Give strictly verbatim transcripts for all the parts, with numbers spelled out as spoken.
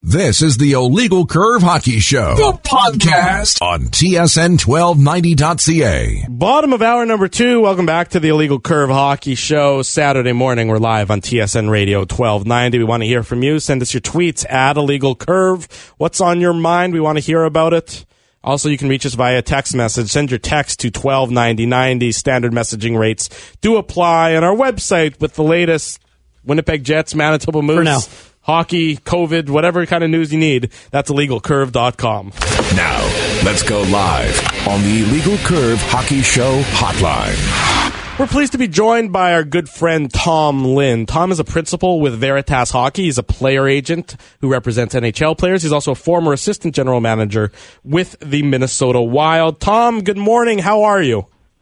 This is the Illegal Curve Hockey Show, the podcast on T S N twelve ninety dot C A. Bottom of hour number two. Welcome back to the Illegal Curve Hockey Show. Saturday morning, we're live on T S N Radio twelve ninety. We want to hear from you. Send us your tweets at Illegal Curve. What's on your mind? We want to hear about it. Also, you can reach us via text message. Send your text to twelve ninety ninety. Standard messaging rates do apply. And our website with the latest Winnipeg Jets, Manitoba Moose. For now. Hockey, COVID, whatever kind of news you need, that's illegal curve dot com. Now, let's go live on the Illegal Curve Hockey Show hotline. We're pleased to be joined by our good friend Tom Lynn. Tom is a principal with Veritas Hockey. He's a player agent who represents N H L players. He's also a former assistant general manager with the Minnesota Wild. Tom, good morning. How are you?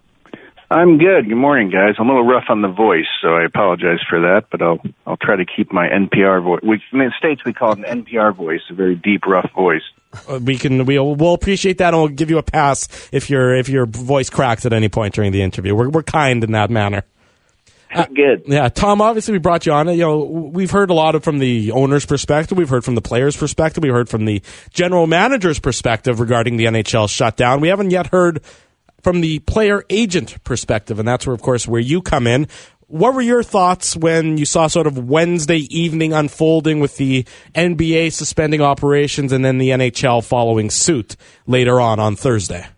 I'm good. Good morning, guys. I'm a little rough on the voice, so I apologize for that, but I'll I'll try to keep my N P R voice. We, in the States, we call it an N P R voice, a very deep, rough voice. Uh, we can we'll, we'll appreciate that, and we'll give you a pass if your if your voice cracks at any point during the interview. We're we're kind in that manner. Uh, good. Yeah, Tom, obviously we brought you on. You know, we've heard a lot of from the owner's perspective. We've heard from the player's perspective. We've heard from the general manager's perspective regarding the N H L shutdown. We haven't yet heard from the player agent perspective, and that's where, of course, where you come in. What were your thoughts when you saw sort of Wednesday evening unfolding with the N B A suspending operations and then the N H L following suit later on on Thursday?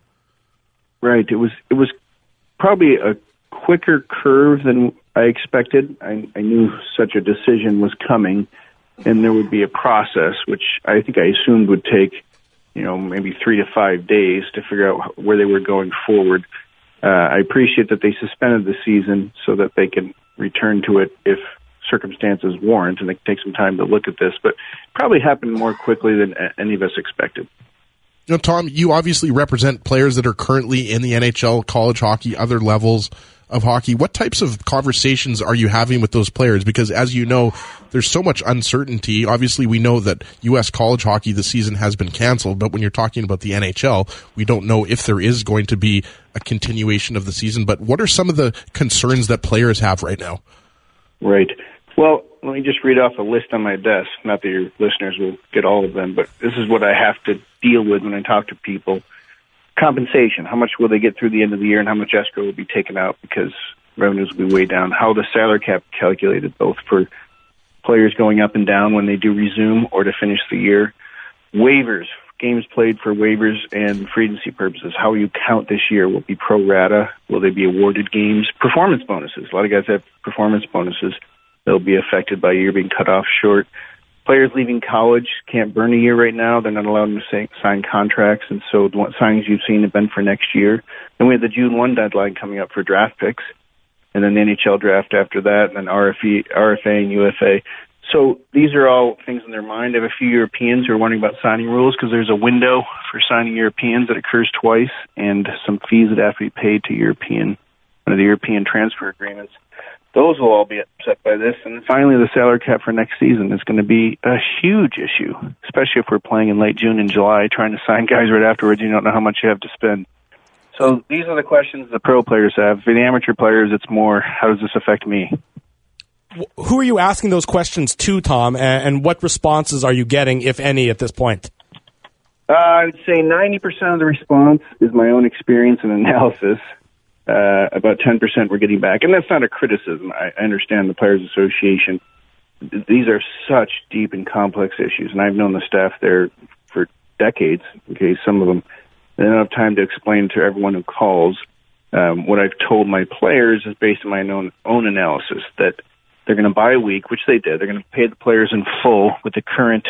Right. It was it was probably a quicker curve than I expected. I, I knew such a decision was coming, and there would be a process, which I think I assumed would take, you know, maybe three to five days to figure out where they were going forward. Uh, I appreciate that they suspended the season so that they can return to it if circumstances warrant, and they can take some time to look at this. But it probably happened more quickly than any of us expected. You know, Tom, you obviously represent players that are currently in the N H L, college hockey, other levels of hockey. What types of conversations are you having with those players? Because as you know, there's so much uncertainty. Obviously, we know that U S college hockey, the season has been canceled, but when you're talking about the N H L, we don't know if there is going to be a continuation of the season. But what are some of the concerns that players have right now? Right. Well, let me just read off a list on my desk. Not that your listeners will get all of them, but this is what I have to deal with when I talk to people. Compensation. How much will they get through the end of the year, and how much escrow will be taken out because revenues will be way down? How the salary cap calculated, both for players going up and down when they do resume or to finish the year. Waivers. Games played for waivers and free agency purposes. How will you count this year? Will it be pro rata? Will they be awarded games? Performance bonuses. A lot of guys have performance bonuses. They'll be affected by a year being cut off short. Players leaving college can't burn a year right now. They're not allowed to say, sign contracts, and so the signings you've seen have been for next year. Then we have the June first deadline coming up for draft picks, and then the N H L draft after that, and then R F E, R F A and U F A. So these are all things in their mind. I have a few Europeans who are wondering about signing rules because there's a window for signing Europeans that occurs twice, and some fees that have to be paid to European, one of the European transfer agreements. Those will all be upset by this. And finally, the salary cap for next season is going to be a huge issue, especially if we're playing in late June and July, trying to sign guys right afterwards. You don't know how much you have to spend. So these are the questions the pro players have. For the amateur players, it's more, how does this affect me? Who are you asking those questions to, Tom, and what responses are you getting, if any, at this point? Uh, I would say ninety percent of the response is my own experience and analysis. Uh, about ten percent we're getting back. And that's not a criticism. I, I understand the Players Association. These are such deep and complex issues, and I've known the staff there for decades. Okay, some of them, they don't have time to explain to everyone who calls. Um, what I've told my players is based on my own, own analysis, that they're going to buy a week, which they did. They're going to pay the players in full with the current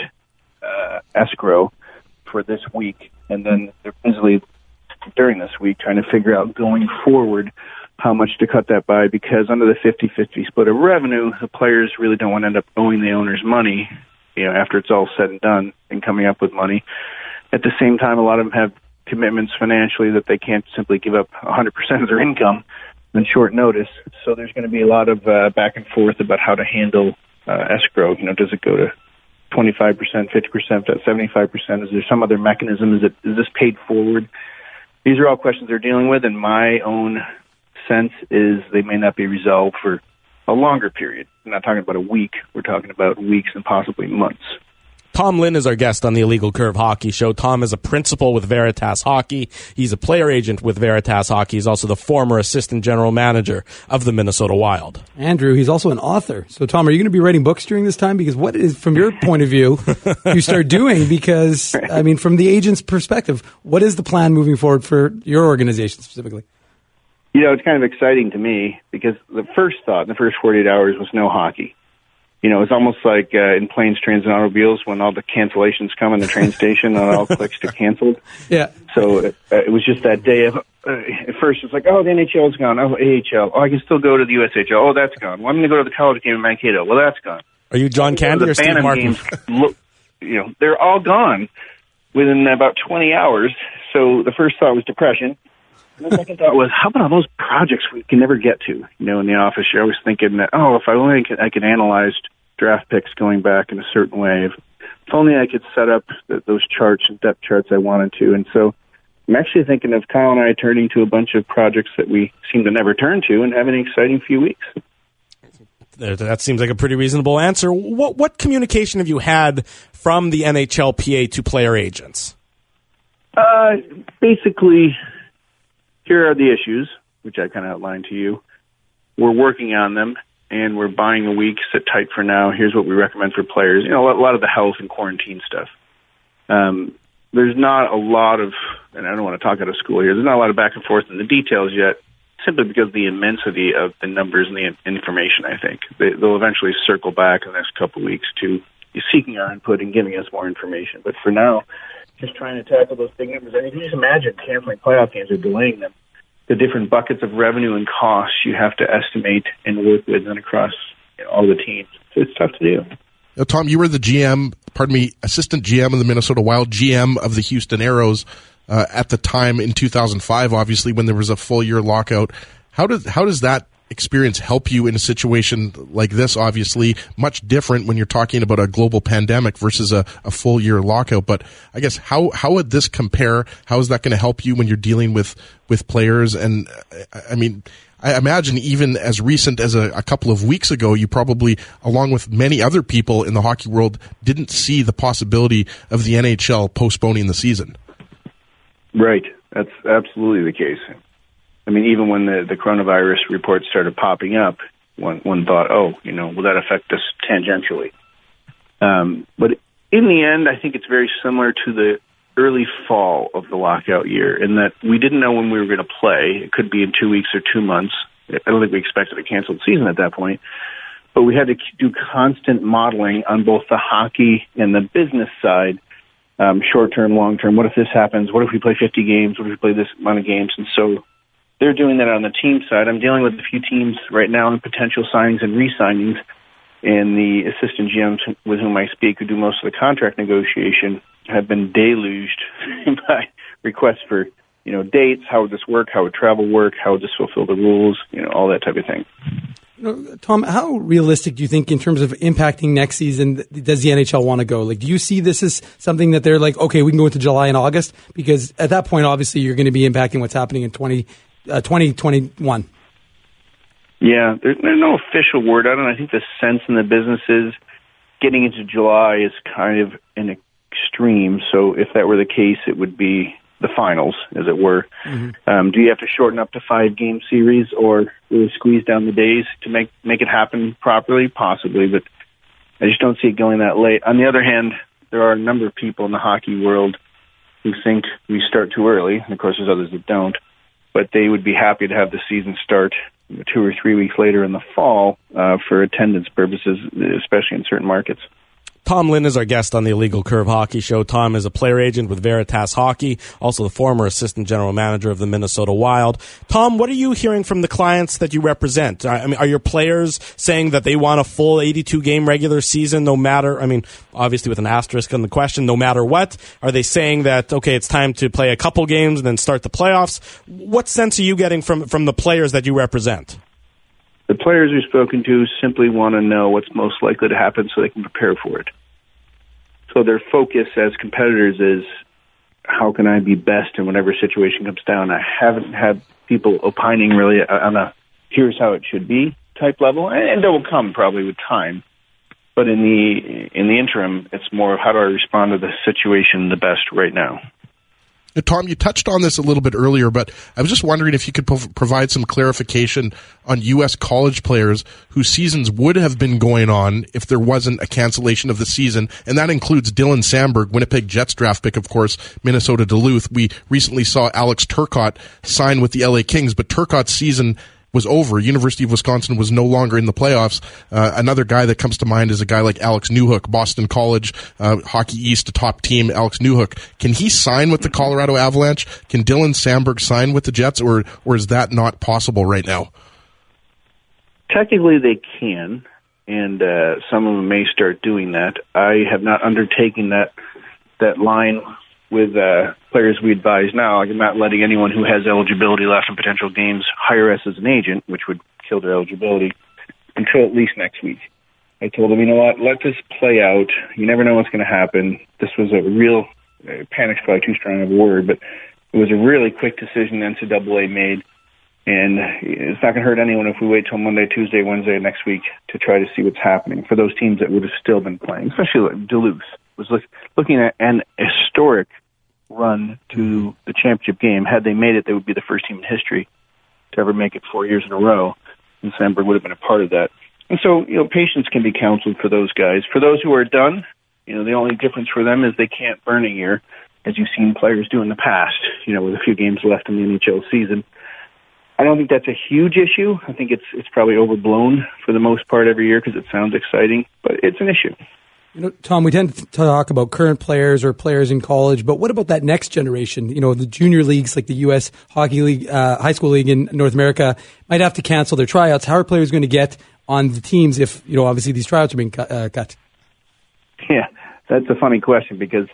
uh, escrow for this week, and then they're busily during this week trying to figure out going forward how much to cut that by, because under the fifty-fifty split of revenue, the players really don't want to end up owing the owners money, you know, after it's all said and done and coming up with money. At the same time, a lot of them have commitments financially that they can't simply give up one hundred percent of their income in short notice. So there's going to be a lot of uh, back and forth about how to handle uh, escrow. You know, does it go to twenty-five percent, fifty percent, seventy-five percent? Is there some other mechanism? Is it is this paid forward? These are all questions they're dealing with, and my own sense is they may not be resolved for a longer period. We're not talking about a week. We're talking about weeks and possibly months. Tom Lynn is our guest on the Illegal Curve Hockey Show. Tom is a principal with Veritas Hockey. He's a player agent with Veritas Hockey. He's also the former assistant general manager of the Minnesota Wild. Andrew, he's also an author. So, Tom, are you going to be writing books during this time? Because what is, from your point of view, you start doing? Because, I mean, from the agent's perspective, what is the plan moving forward for your organization specifically? You know, it's kind of exciting to me because the first thought in the first forty-eight hours was no hockey. You know, it's almost like uh, in planes, trains, and automobiles when all the cancellations come in the train station and all clicks to canceled. Yeah. So uh, it was just that day of, uh, at first it's like, oh, the N H L's gone. Oh, A H L. Oh, I can still go to the U S H L. Oh, that's gone. Well, I'm going to go to the college game in Mankato. Well, that's gone. Are you John Candy the or Steve Bantam Martin? Games, look, you know, they're all gone within about twenty hours. So the first thought was depression. And the second thought was, how about all those projects we can never get to? You know, in the office, you're always thinking that, oh, if I only could, I could analyze draft picks going back in a certain way. If, if only I could set up the, those charts and depth charts I wanted to. And so I'm actually thinking of Kyle and I turning to a bunch of projects that we seem to never turn to and having an exciting few weeks. That seems like a pretty reasonable answer. What what communication have you had from the N H L P A to player agents? Uh, basically, here are the issues, which I kind of outlined to you. We're working on them, and we're buying a week. Sit tight for now. Here's what we recommend for players. You know, a lot of the health and quarantine stuff. Um, there's not a lot of, and I don't want to talk out of school here, there's not a lot of back and forth in the details yet, simply because of the immensity of the numbers and the information, I think. They, they'll eventually circle back in the next couple of weeks to seeking our input and giving us more information. But for now, just trying to tackle those big numbers. I mean, you can just imagine canceling playoff games or delaying them. The different buckets of revenue and costs you have to estimate and work with and across, you know, all the teams. So it's tough to do. Now, Tom, you were the G M, pardon me, assistant G M of the Minnesota Wild, G M of the Houston Aeros uh, at the time in two thousand five, obviously, when there was a full year lockout. How does, how does that experience help you in a situation like this? Obviously, much different when you're talking about a global pandemic versus a, a full year lockout. But I guess how how would this compare? How is that going to help you when you're dealing with with players? And I mean, I imagine even as recent as a, a couple of weeks ago, you probably, along with many other people in the hockey world, didn't see the possibility of the N H L postponing the season. Right, that's absolutely the case. I mean, even when the, the coronavirus reports started popping up, one, one thought, oh, you know, will that affect us tangentially? Um, but in the end, I think it's very similar to the early fall of the lockout year in that we didn't know when we were going to play. It could be in two weeks or two months. I don't think we expected a canceled season at that point. But we had to do constant modeling on both the hockey and the business side, um, short-term, long-term. What if this happens? What if we play fifty games? What if we play this amount of games? And so they're doing that on the team side. I'm dealing with a few teams right now in potential signings and re-signings, and the assistant G Ms with whom I speak, who do most of the contract negotiation, have been deluged by requests for, you know, dates, how would this work, how would travel work, how would this fulfill the rules, you know, all that type of thing. You know, Tom, how realistic do you think in terms of impacting next season does the N H L want to go? Like, do you see this as something that they're like, okay, we can go into July and August? Because at that point, obviously, you're going to be impacting what's happening in twenty twenty-one. Yeah, there's, there's no official word on it. I think the sense in the business is getting into July is kind of an extreme. So if that were the case, it would be the finals, as it were. Mm-hmm. Um, do you have to shorten up to five-game series or really squeeze down the days to make, make it happen properly? Possibly, but I just don't see it going that late. On the other hand, there are a number of people in the hockey world who think we start too early, and of course there's others that don't, but they would be happy to have the season start two or three weeks later in the fall uh, for attendance purposes, especially in certain markets. Tom Lynn is our guest on the Illegal Curve Hockey Show. Tom is a player agent with Veritas Hockey, also the former assistant general manager of the Minnesota Wild. Tom, what are you hearing from the clients that you represent? I mean, are your players saying that they want a full eighty-two game regular season no matter, I mean, obviously with an asterisk on the question, no matter what? Are they saying that, okay, it's time to play a couple games and then start the playoffs? What sense are you getting from, from the players that you represent? The players we've spoken to simply want to know what's most likely to happen so they can prepare for it. So their focus as competitors is, how can I be best in whatever situation comes down? I haven't had people opining really on a, here's how it should be type level, and it will come probably with time. But in the in the interim, it's more of how do I respond to the situation the best right now. Tom, you touched on this a little bit earlier, but I was just wondering if you could prov- provide some clarification on U S college players whose seasons would have been going on if there wasn't a cancellation of the season, and that includes Dylan Sandberg, Winnipeg Jets draft pick, of course, Minnesota Duluth. We recently saw Alex Turcotte sign with the L A Kings, but Turcotte's season was over. University of Wisconsin was no longer in the playoffs. Uh, another guy that comes to mind is a guy like Alex Newhook, Boston College, uh, Hockey East, a top team, Alex Newhook. Can he sign with the Colorado Avalanche? Can Dylan Sandberg sign with the Jets, or or is that not possible right now? Technically, they can, and uh, some of them may start doing that. I have not undertaken that that line with uh, players we advise now. I'm not letting anyone who has eligibility left in potential games hire us as an agent, which would kill their eligibility, until at least next week. I told them, you know what, let this play out. You never know what's going to happen. This was a real, uh, panic's probably too strong of a word, but it was a really quick decision the N C double A made, and it's not going to hurt anyone if we wait till Monday, Tuesday, Wednesday next week to try to see what's happening for those teams that would have still been playing, especially like Duluth was look, looking at an historic run to the championship game. Had they made it, they would be the first team in history to ever make it four years in a row, and Sandberg would have been a part of that. And so, you know, patience can be counseled for those guys. For those who are done, you know, the only difference for them is they can't burn a year, as you've seen players do in the past, you know, with a few games left in the N H L season. I don't think that's a huge issue. I think it's it's probably overblown for the most part every year because it sounds exciting, but it's an issue. You know, Tom, we tend to talk about current players or players in college, but what about that next generation? You know, the junior leagues like the U S Hockey League, uh, High School League in North America might have to cancel their tryouts. How are players going to get on the teams if, you know, obviously these tryouts are being cut? Uh, cut? Yeah, that's a funny question because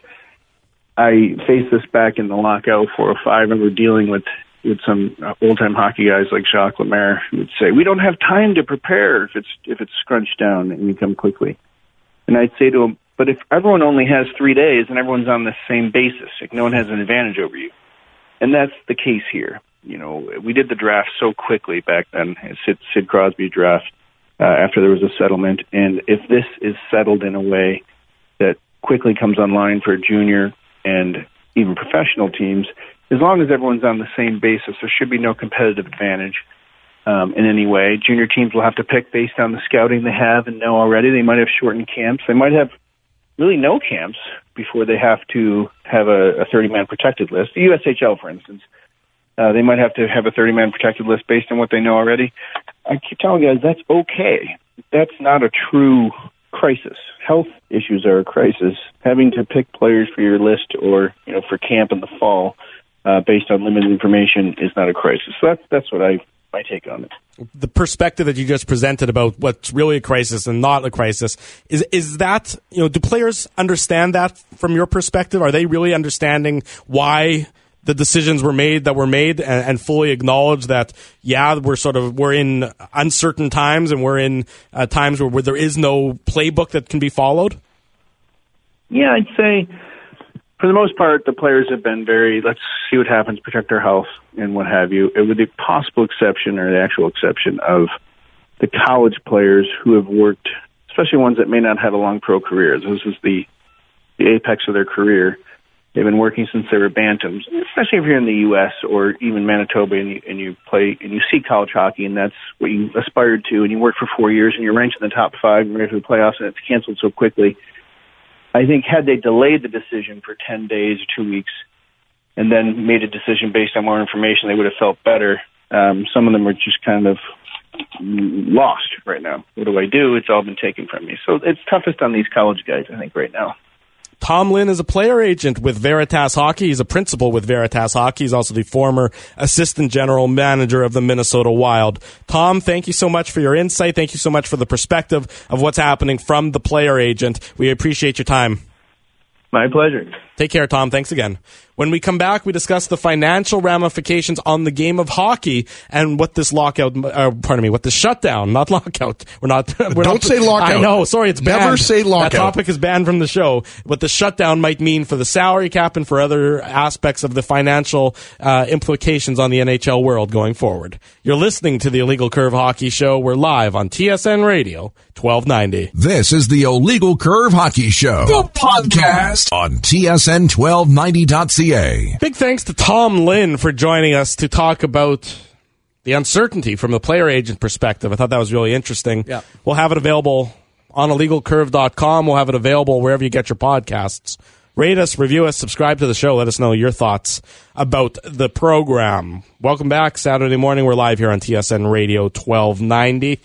I faced this back in the lockout four oh five, and we're dealing with with some old-time hockey guys like Jacques Lemaire who would say, we don't have time to prepare if it's if it's scrunched down and you come quickly. And I'd say to them, but if everyone only has three days and everyone's on the same basis, like no one has an advantage over you. And that's the case here. You know, we did the draft so quickly back then, Sid, Sid Crosby draft, uh, after there was a settlement. And if this is settled in a way that quickly comes online for junior and even professional teams, as long as everyone's on the same basis, there should be no competitive advantage um, in any way. Junior teams will have to pick based on the scouting they have and know already. They might have shortened camps. They might have really no camps before they have to have a thirty-man protected list. The U S H L, for instance, uh, they might have to have a thirty-man protected list based on what they know already. I keep telling guys that's okay. That's not a true crisis. Health issues are a crisis. Having to pick players for your list or, you know, for camp in the fall uh, based on limited information is not a crisis. So that's that's what I my take on it. The perspective that you just presented about what's really a crisis and not a crisis, is is that, you know, do players understand that from your perspective? Are they really understanding why the decisions were made that were made and, and fully acknowledge that, yeah, we're sort of, we're in uncertain times and we're in uh, times where, where there is no playbook that can be followed? Yeah, I'd say for the most part, the players have been very, let's see what happens, protect our health and what have you, with the possible exception or the actual exception of the college players who have worked, especially ones that may not have a long pro career. This is the, the apex of their career. They've been working since they were bantams, especially if you're in the U S or even Manitoba and you, and you play and you see college hockey and that's what you aspired to and you work for four years and you're ranked in the top five and ready for the playoffs and it's canceled so quickly. I think had they delayed the decision for ten days or two weeks and then made a decision based on more information, they would have felt better. Um, some of them are just kind of lost right now. What do I do? It's all been taken from me. So it's toughest on these college guys, I think, right now. Tom Lynn is a player agent with Veritas Hockey. He's a principal with Veritas Hockey. He's also the former assistant general manager of the Minnesota Wild. Tom, thank you so much for your insight. Thank you so much for the perspective of what's happening from the player agent. We appreciate your time. My pleasure. Take care, Tom. Thanks again. When we come back, we discuss the financial ramifications on the game of hockey and what this lockout, uh, pardon me, what this shutdown, not lockout. We're not. We're Don't not, say lockout. I know. Sorry, it's banned. Never say lockout. That topic is banned from the show. What the shutdown might mean for the salary cap and for other aspects of the financial uh, implications on the N H L world going forward. You're listening to the Illegal Curve Hockey Show. We're live on T S N Radio, twelve ninety. This is the Illegal Curve Hockey Show, the podcast on T S N twelve ninety dot C A. Big thanks to Tom Lynn for joining us to talk about the uncertainty from the player agent perspective. I thought that was really interesting. Yeah. We'll have it available on illegal curve dot com. We'll have it available wherever you get your podcasts. Rate us, review us, subscribe to the show. Let us know your thoughts about the program. Welcome back. Saturday morning, we're live here on T S N Radio twelve ninety.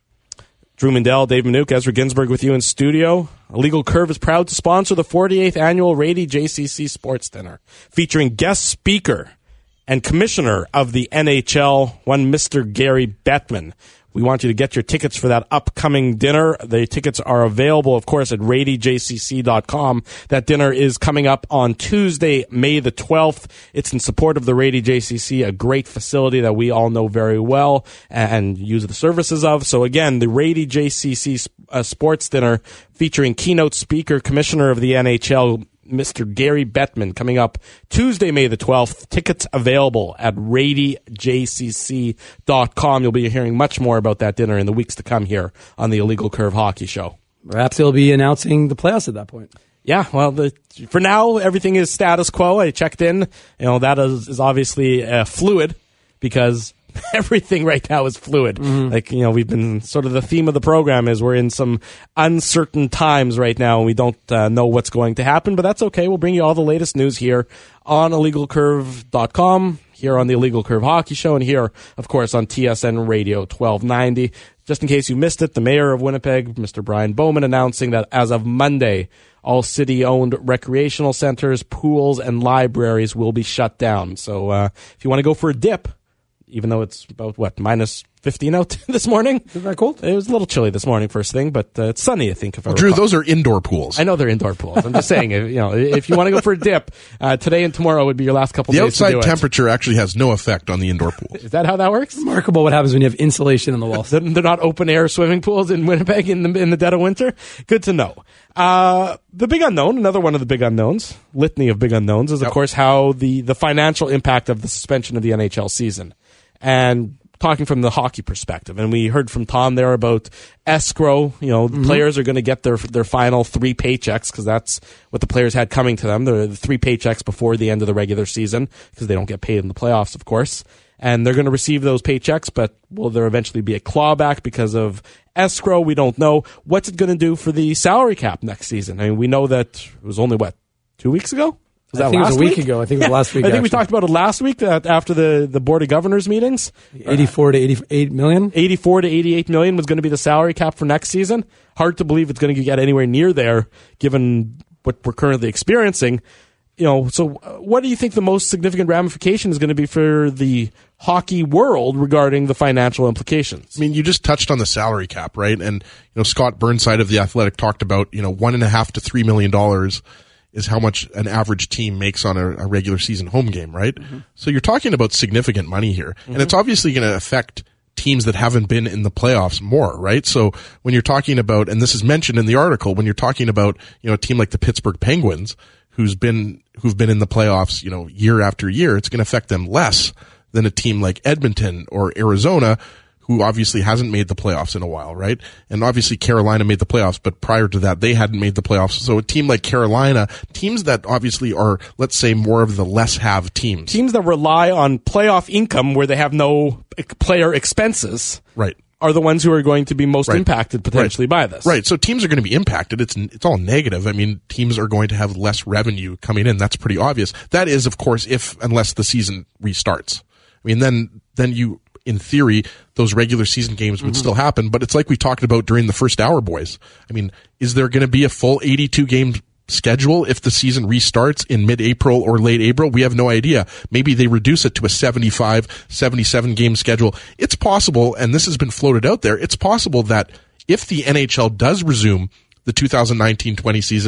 Drew Mindell, Dave Minuk, Ezra Ginsburg with you in studio. Illegal Curve is proud to sponsor the forty-eighth Annual Rady J C C Sports Dinner, featuring guest speaker and commissioner of the N H L, one Mister Gary Bettman. We want you to get your tickets for that upcoming dinner. The tickets are available, of course, at rady j c c dot com. That dinner is coming up on Tuesday, May the twelfth. It's in support of the Rady J C C, a great facility that we all know very well and use the services of. So again, the Rady J C C uh, Sports Dinner featuring keynote speaker, commissioner of the N H L, Mister Gary Bettman, coming up Tuesday, May the twelfth. Tickets available at rady j c c dot com. You'll be hearing much more about that dinner in the weeks to come here on the Illegal Curve Hockey Show. Perhaps they'll be announcing the playoffs at that point. Yeah, well, the, for now, everything is status quo. I checked in. You know, that is, is obviously uh, fluid because everything right now is fluid. Mm-hmm. Like, you know, we've been sort of the theme of the program is we're in some uncertain times right now and we don't uh, know what's going to happen, but that's okay. We'll bring you all the latest news here on illegal curve dot com, here on the Illegal Curve Hockey Show, and here, of course, on T S N Radio twelve ninety. Just in case you missed it, the mayor of Winnipeg, Mister Brian Bowman, announcing that as of Monday, all city-owned recreational centers, pools, and libraries will be shut down. So uh, if you want to go for a dip, even though it's about, what, minus fifteen out this morning. Is that cold? It was a little chilly this morning, first thing, but uh, it's sunny, I think. If I well, Drew, recall. Those are indoor pools. I know they're indoor pools. I'm just saying, if, you know, if you want to go for a dip, uh, today and tomorrow would be your last couple the days to do it. The outside temperature actually has no effect on the indoor pools. Is that how that works? Remarkable what happens when you have insulation in the walls. They're not open-air swimming pools in Winnipeg in the, in the dead of winter? Good to know. Uh, the big unknown, another one of the big unknowns, litany of big unknowns, is, of yep. course, how the, the financial impact of the suspension of the N H L season. And talking from the hockey perspective, and we heard from Tom there about escrow. You know, mm-hmm. players are going to get their their final three paychecks because that's what the players had coming to them. The three paychecks before the end of the regular season because they don't get paid in the playoffs, of course. And they're going to receive those paychecks, but will there eventually be a clawback because of escrow? We don't know. What's it going to do for the salary cap next season? I mean, we know that it was only, what, two weeks ago? Was I that think last it was a week week? ago. I think it was yeah, last week. I think actually. we talked about it last week that after the, the Board of Governors meetings. eighty-four to eighty-eight million? eighty-four to eighty-eight million was going to be the salary cap for next season. Hard to believe it's going to get anywhere near there given what we're currently experiencing. You know, so what do you think the most significant ramification is going to be for the hockey world regarding the financial implications? I mean, you just touched on the salary cap, right? And, you know, Scott Burnside of The Athletic talked about, you know, one and a half to three million dollars is how much an average team makes on a, a regular season home game, right? Mm-hmm. So you're talking about significant money here. Mm-hmm. And it's obviously going to affect teams that haven't been in the playoffs more, right? So when you're talking about, and this is mentioned in the article, when you're talking about, you know, a team like the Pittsburgh Penguins, who's been, who've been in the playoffs, you know, year after year, it's going to affect them less than a team like Edmonton or Arizona, who obviously hasn't made the playoffs in a while, right? And obviously Carolina made the playoffs, but prior to that, they hadn't made the playoffs. So a team like Carolina, teams that obviously are, let's say, more of the less have teams. Teams that rely on playoff income where they have no player expenses. Right. Are the ones who are going to be most right. impacted potentially right. by this. Right. So teams are going to be impacted. It's it's all negative. I mean, teams are going to have less revenue coming in. That's pretty obvious. That is, of course, if unless the season restarts. I mean, then then you, in theory, those regular season games would mm-hmm. still happen. But it's like we talked about during the first hour, boys. I mean, is there going to be a full eighty-two game schedule if the season restarts in mid-April or late April? We have no idea. Maybe they reduce it to a seventy-five, seventy-seven game schedule. It's possible, and this has been floated out there, it's possible that if the N H L does resume the two thousand nineteen twenty season,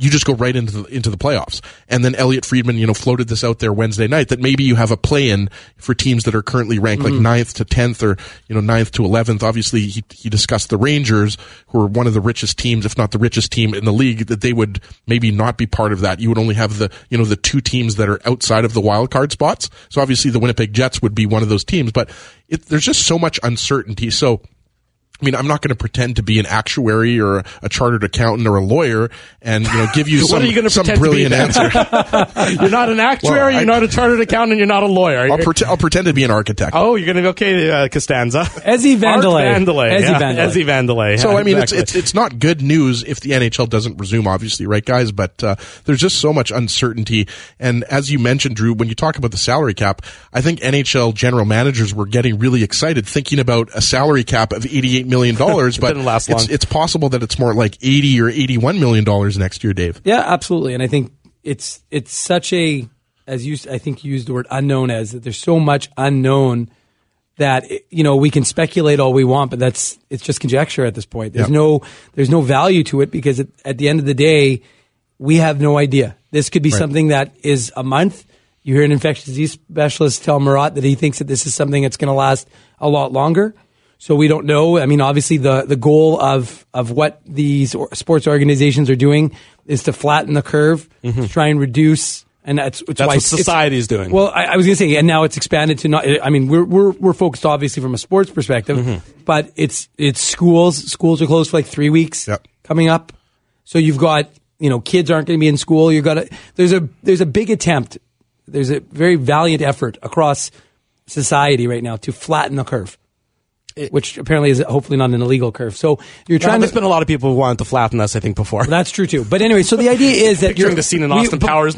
you just go right into the, into the playoffs. And then Elliot Friedman, you know, floated this out there Wednesday night that maybe you have a play-in for teams that are currently ranked mm-hmm. like ninth to tenth or, you know, ninth to eleventh. Obviously, he, he discussed the Rangers, who are one of the richest teams, if not the richest team in the league, that they would maybe not be part of that. You would only have the, you know, the two teams that are outside of the wild card spots. So obviously the Winnipeg Jets would be one of those teams, but it, there's just so much uncertainty. So, I mean, I'm not going to pretend to be an actuary or a chartered accountant or a lawyer and, you know, give you some, you some brilliant answer. You're not an actuary, well, I, you're not a chartered accountant, you're not a lawyer. I'll, pre- I'll pretend to be an architect. Oh, you're going to be okay, uh, Costanza. Ezzy Vandelay. Vandelay. Ezzy yeah. Vandelay. Ezzy Vandelay. So, yeah, I mean, exactly. it's, it's, it's not good news if the N H L doesn't resume, obviously, right, guys? But, uh, there's just so much uncertainty. And as you mentioned, Drew, when you talk about the salary cap, I think N H L general managers were getting really excited thinking about a salary cap of eighty-eight million dollars, but didn't last long. It's, it's possible that it's more like eighty or eighty-one million dollars next year, Dave. Yeah, absolutely. And I think it's it's such a, as you I think you used the word unknown as, that there's so much unknown that, you know, we can speculate all we want, but that's it's just conjecture at this point. There's yep. no there's no value to it because at, at the end of the day, we have no idea. This could be right. something that is a month. You hear an infectious disease specialist tell Murat that he thinks that this is something that's going to last a lot longer. So we don't know. I mean, obviously, the, the goal of, of what these sports organizations are doing is to flatten the curve, mm-hmm. to try and reduce. And that's, it's that's why what society is doing. Well, I, I was going to say, and now it's expanded to not. I mean, we're we're we're focused obviously from a sports perspective, mm-hmm. but it's it's schools. Schools are closed for like three weeks yep. coming up. So you've got, you know, kids aren't going to be in school. You've got a, there's a there's a big attempt. There's a very valiant effort across society right now to flatten the curve. It, which apparently is hopefully not an illegal curve. So you're trying. Well, there's to, been a lot of people who wanted to flatten us, I think, before. Well, that's true too. But anyway, so the idea is that picturing you're the scene in Austin we, Powers.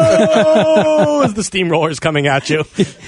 No, as the steamroller's coming at you.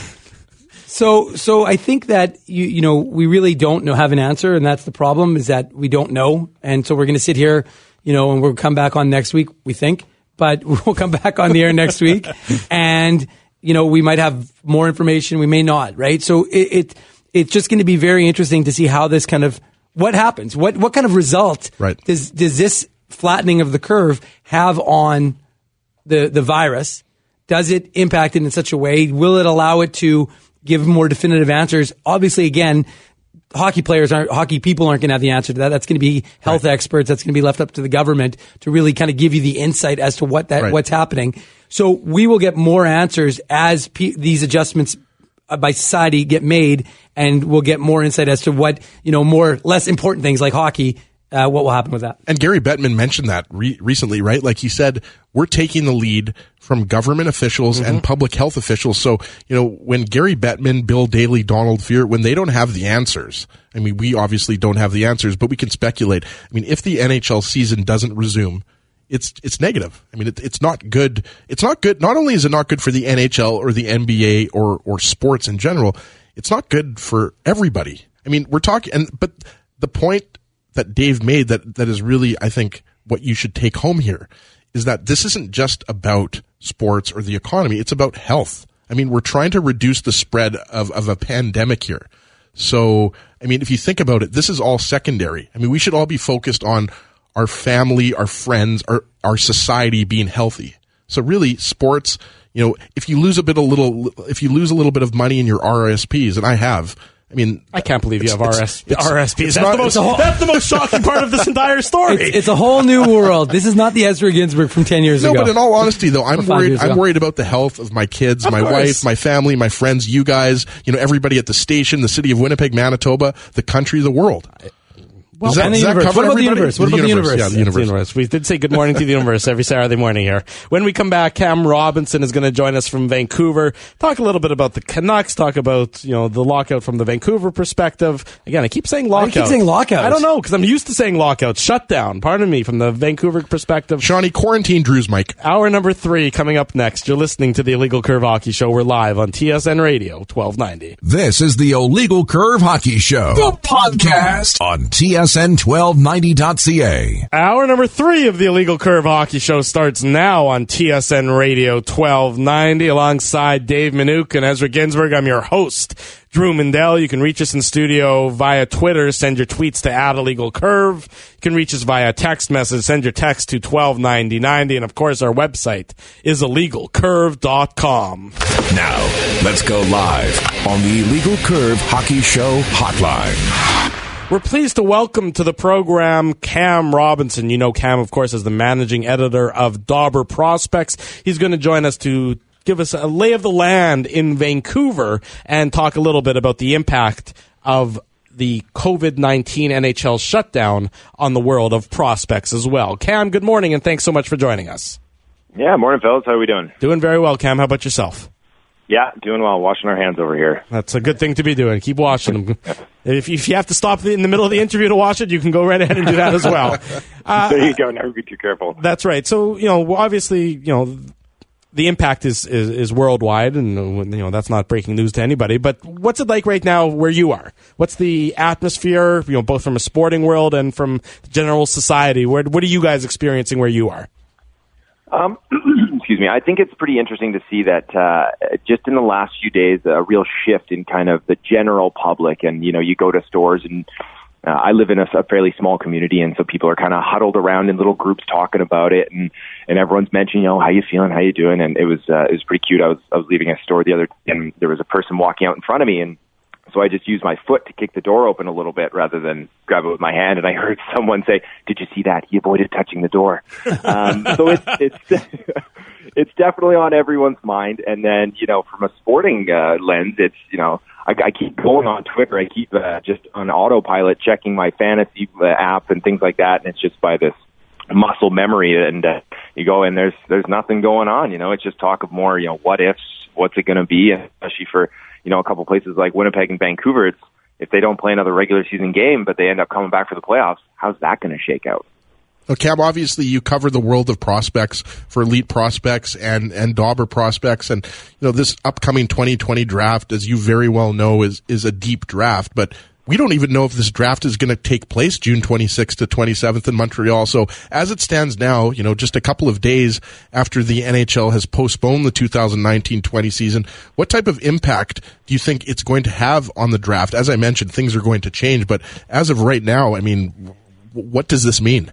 So, so I think that you you know we really don't know have an answer, and that's the problem is that we don't know, and so we're going to sit here, you know, and we'll come back on next week. We think, but we'll come back on the air next week, and you know we might have more information, we may not, right? So it. it It's just going to be very interesting to see how this kind of what happens. What what kind of result right. does does this flattening of the curve have on the the virus? Does it impact it in such a way? Will it allow it to give more definitive answers? Obviously, again, hockey players aren't hockey people aren't going to have the answer to that. That's going to be health right. experts. That's going to be left up to the government to really kind of give you the insight as to what that right. what's happening. So we will get more answers as P- these adjustments by society get made, and we'll get more insight as to what, you know, more less important things like hockey, uh, what will happen with that. And Gary Bettman mentioned that re- recently, right? Like he said, we're taking the lead from government officials mm-hmm. and public health officials. So, you know, when Gary Bettman, Bill Daly, Donald Fear, when they don't have the answers, I mean, we obviously don't have the answers, but we can speculate. I mean, if the N H L season doesn't resume, It's it's negative. I mean, it, it's not good. It's not good. Not only is it not good for the N H L or the N B A or or sports in general, it's not good for everybody. I mean, we're talking, and but the point that Dave made that that is really, I think, what you should take home here is that this isn't just about sports or the economy. It's about health. I mean, we're trying to reduce the spread of of a pandemic here. So, I mean, if you think about it, this is all secondary. I mean, we should all be focused on our family, our friends, our, our society being healthy. So really, sports, you know, if you lose a bit, a little, if you lose a little bit of money in your R R S Ps, and I have, I mean, I can't believe you have R S, it's, R S Ps. It's that's, not, the most, whole, that's the most shocking part of this entire story. It's, it's a whole new world. This is not the Ezra Ginsburg from ten years no, ago. No, but in all honesty, though, I'm worried. I'm ago. worried about the health of my kids, of my course. wife, my family, my friends, you guys, you know, everybody at the station, the city of Winnipeg, Manitoba, the country, the world. Well, that, and the universe. What about the universe? What the about universe? the universe? Yeah, the yeah, universe. the universe. We did say good morning to the universe every Saturday morning here. When we come back, Cam Robinson is going to join us from Vancouver. Talk a little bit about the Canucks. Talk about, you know, the lockout from the Vancouver perspective. Again, I keep saying lockout. I keep saying lockout. I don't know, because I'm used to saying lockout. Shutdown. Pardon me, from the Vancouver perspective. Shawnee, quarantine Drew's mic. Hour number three coming up next. You're listening to the Illegal Curve Hockey Show. We're live on T S N Radio, twelve ninety. This is the Illegal Curve Hockey Show, the podcast on T S N. S N twelve ninety dot C A. Hour number three of the Illegal Curve Hockey Show starts now on T S N Radio twelve ninety alongside Dave Minuk and Ezra Ginsburg. I'm your host, Drew Mindell. You can reach us in studio via Twitter. Send your tweets to at Illegal Curve. You can reach us via text message. Send your text to twelve ninety ninety. And, of course, our website is illegal curve dot com. Now, let's go live on the Illegal Curve Hockey Show hotline. We're pleased to welcome to the program Cam Robinson. You know Cam, of course, as the managing editor of Dobber Prospects. He's going to join us to give us a lay of the land in Vancouver and talk a little bit about the impact of the COVID nineteen N H L shutdown on the world of prospects as well. Cam, good morning, and thanks so much for joining us. Yeah, morning, fellas. How are we doing? Doing very well, Cam. How about yourself? Yeah, doing well. Washing our hands over here. That's a good thing to be doing. Keep washing them. If, if you have to stop in the middle of the interview to wash it, you can go right ahead and do that as well. Uh, there you go. Never be too careful. That's right. So, you know, obviously, you know, the impact is, is, is worldwide, and, you know, that's not breaking news to anybody. But what's it like right now where you are? What's the atmosphere, you know, both from a sporting world and from general society? Where, what are you guys experiencing where you are? Um, excuse me. I think it's pretty interesting to see that uh, just in the last few days, a real shift in kind of the general public. And, you know, you go to stores, and uh, I live in a, a fairly small community, and so people are kind of huddled around in little groups talking about it, and, and everyone's mentioning, you know, how you feeling, how you doing? And it was uh, it was pretty cute. I was I was leaving a store the other day, and there was a person walking out in front of me, and so I just used my foot to kick the door open a little bit rather than grab it with my hand. And I heard someone say, "Did you see that? He avoided touching the door." um, so it's it's it's definitely on everyone's mind. And then, you know, from a sporting uh, lens, it's, you know, I, I keep going on Twitter. I keep uh, just on autopilot checking my fantasy uh, app and things like that. And it's just by this muscle memory. And uh, you go, and there's there's nothing going on. You know, it's just talk of more, you know, what ifs, what's it going to be, and especially for, you know, a couple places like Winnipeg and Vancouver, it's if they don't play another regular season game, but they end up coming back for the playoffs, how's that going to shake out? Well, Cam, obviously you cover the world of prospects for elite prospects and, and Dobber prospects. And, you know, this upcoming twenty twenty draft, as you very well know, is, is a deep draft. But we don't even know if this draft is going to take place June twenty-sixth to twenty-seventh in Montreal. So as it stands now, you know, just a couple of days after the N H L has postponed the two thousand nineteen twenty season, what type of impact do you think it's going to have on the draft? As I mentioned, things are going to change, but as of right now, I mean, what does this mean?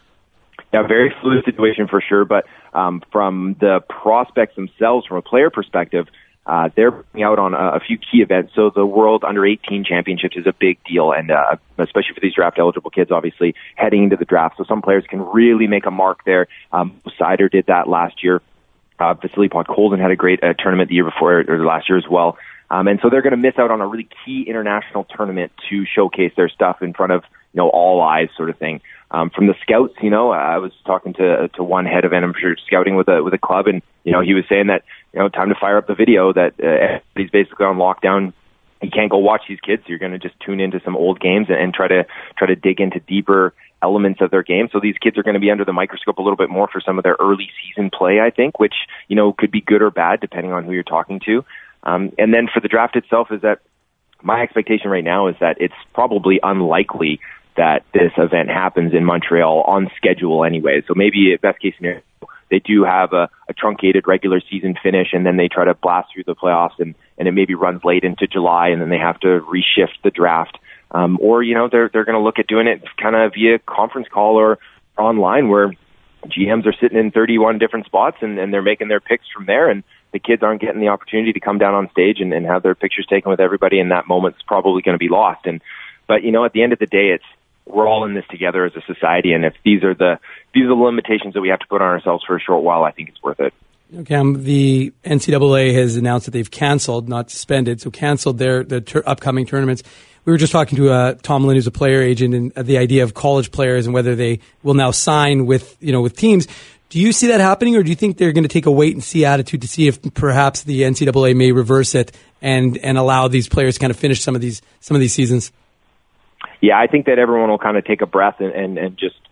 Yeah, very fluid situation for sure, but um, from the prospects themselves, from a player perspective, Uh, they're bringing out on a, a few key events. So the World Under eighteen Championships is a big deal, and uh, especially for these draft-eligible kids, obviously, heading into the draft. So some players can really make a mark there. Um, Sider did that last year. Uh, Vasily Podkolzin had a great uh, tournament the year before, or last year as well. Um, and so they're going to miss out on a really key international tournament to showcase their stuff in front of, you know, all eyes sort of thing. Um, from the scouts, you know, I was talking to to one head of amateur scouting with a with a club, and you know, he was saying that, you know, time to fire up the video. That uh, he's basically on lockdown. You can't go watch these kids. So you're going to just tune into some old games and, and try to try to dig into deeper elements of their game. So these kids are going to be under the microscope a little bit more for some of their early season play, I think, which, you know, could be good or bad depending on who you're talking to. Um, and then for the draft itself, is that my expectation right now is that it's probably unlikely that this event happens in Montreal on schedule anyway. So maybe best case scenario, they do have a, a truncated regular season finish, and then they try to blast through the playoffs, and, and it maybe runs late into July, and then they have to reshift the draft. Um, or, you know, they're, they're going to look at doing it kind of via conference call or online, where G Ms are sitting in thirty-one different spots, and, and they're making their picks from there, and the kids aren't getting the opportunity to come down on stage and, and have their pictures taken with everybody, and that moment's probably going to be lost. And, but, you know, at the end of the day, it's, we're all in this together as a society, and if these are the these are the limitations that we have to put on ourselves for a short while, I think it's worth it. Okay, um, the N C double A has announced that they've canceled, not suspended, so canceled their the ter- upcoming tournaments. We were just talking to uh, Tom Lynn, who's a player agent, and uh, the idea of college players and whether they will now sign with, you know, with teams. Do you see that happening, or do you think they're going to take a wait and see attitude to see if perhaps the N C double A may reverse it and and allow these players to kind of finish some of these some of these seasons? Yeah, I think that everyone will kind of take a breath and, and, and just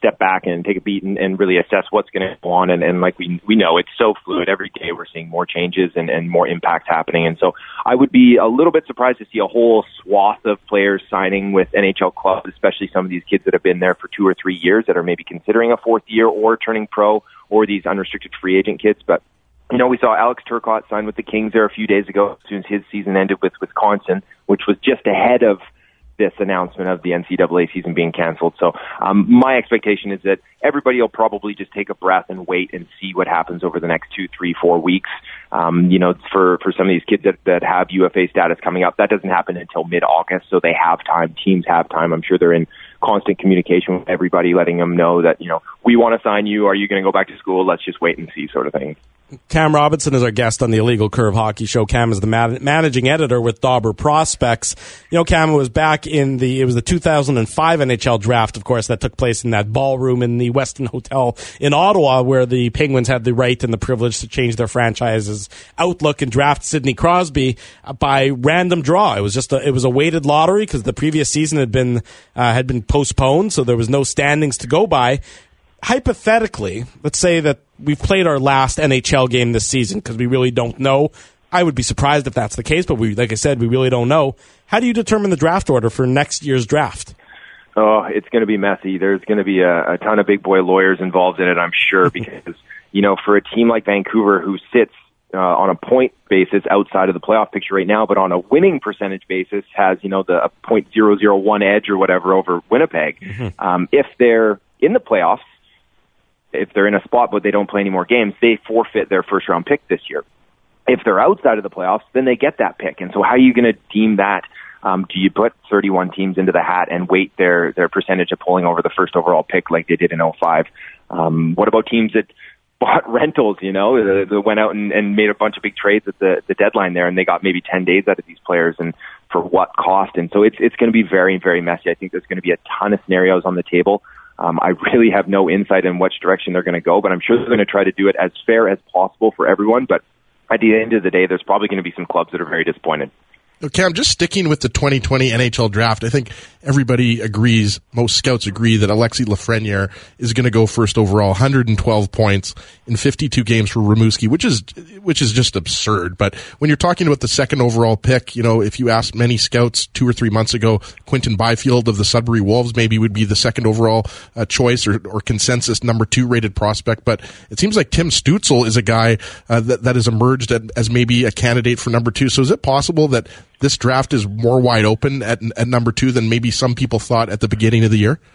step back and take a beat and, and really assess what's going to go on. And, and like we we know, it's so fluid. Every day we're seeing more changes and, and more impacts happening. And so I would be a little bit surprised to see a whole swath of players signing with N H L clubs, especially some of these kids that have been there for two or three years that are maybe considering a fourth year or turning pro, or these unrestricted free agent kids. But you know, we saw Alex Turcotte sign with the Kings there a few days ago as soon as his season ended with Wisconsin, which was just ahead of this announcement of the N C double A season being canceled. So um, my expectation is that everybody will probably just take a breath and wait and see what happens over the next two, three, four weeks. Um, you know, for, for some of these kids that, that have U F A status coming up, that doesn't happen until mid-August, so they have time. Teams have time. I'm sure they're in constant communication with everybody, letting them know that, you know, we want to sign you. Are you going to go back to school? Let's just wait and see, sort of thing. Cam Robinson is our guest on the Illegal Curve Hockey Show. Cam is the man- managing editor with Dauber Prospects. You know, Cam was back in the, it was the two thousand five N H L draft, of course, that took place in that ballroom in the Westin Hotel in Ottawa, where the Penguins had the right and the privilege to change their franchise's outlook and draft Sidney Crosby by random draw. It was just a, it was a weighted lottery because the previous season had been, uh, had been postponed, so there was no standings to go by. Hypothetically, let's say that we've played our last N H L game this season because we really don't know. I would be surprised if that's the case, but we, like I said, we really don't know. How do you determine the draft order for next year's draft? Oh, it's going to be messy. There's going to be a, a ton of big boy lawyers involved in it, I'm sure, because, you know, for a team like Vancouver who sits uh, on a point basis outside of the playoff picture right now, but on a winning percentage basis has, you know, the point zero zero one edge or whatever over Winnipeg. Mm-hmm. Um, if they're in the playoffs, if they're in a spot but they don't play any more games, they forfeit their first round pick this year. If they're outside of the playoffs, then they get that pick. And so how are you going to deem that? Um, do you put thirty-one teams into the hat and weight their, their percentage of pulling over the first overall pick like they did in oh five? Um, what about teams that bought rentals, you know, that went out and, and made a bunch of big trades at the, the deadline there, and they got maybe ten days out of these players, and for what cost? And so it's, it's going to be very, very messy. I think there's going to be a ton of scenarios on the table. Um, I really have no insight in which direction they're going to go, but I'm sure they're going to try to do it as fair as possible for everyone. But at the end of the day, there's probably going to be some clubs that are very disappointed. Okay, I'm just sticking with the twenty twenty N H L draft. I think everybody agrees, most scouts agree, that Alexis Lafreniere is going to go first overall, one hundred twelve points in fifty-two games for Rimouski, which is which is just absurd. But when you're talking about the second overall pick, you know, if you asked many scouts two or three months ago, Quinton Byfield of the Sudbury Wolves maybe would be the second overall uh, choice or, or consensus number two rated prospect. But it seems like Tim Stützle is a guy uh, that, that has emerged at, as maybe a candidate for number two. So is it possible that this draft is more wide open at, at number two than maybe some people thought at the beginning of the year?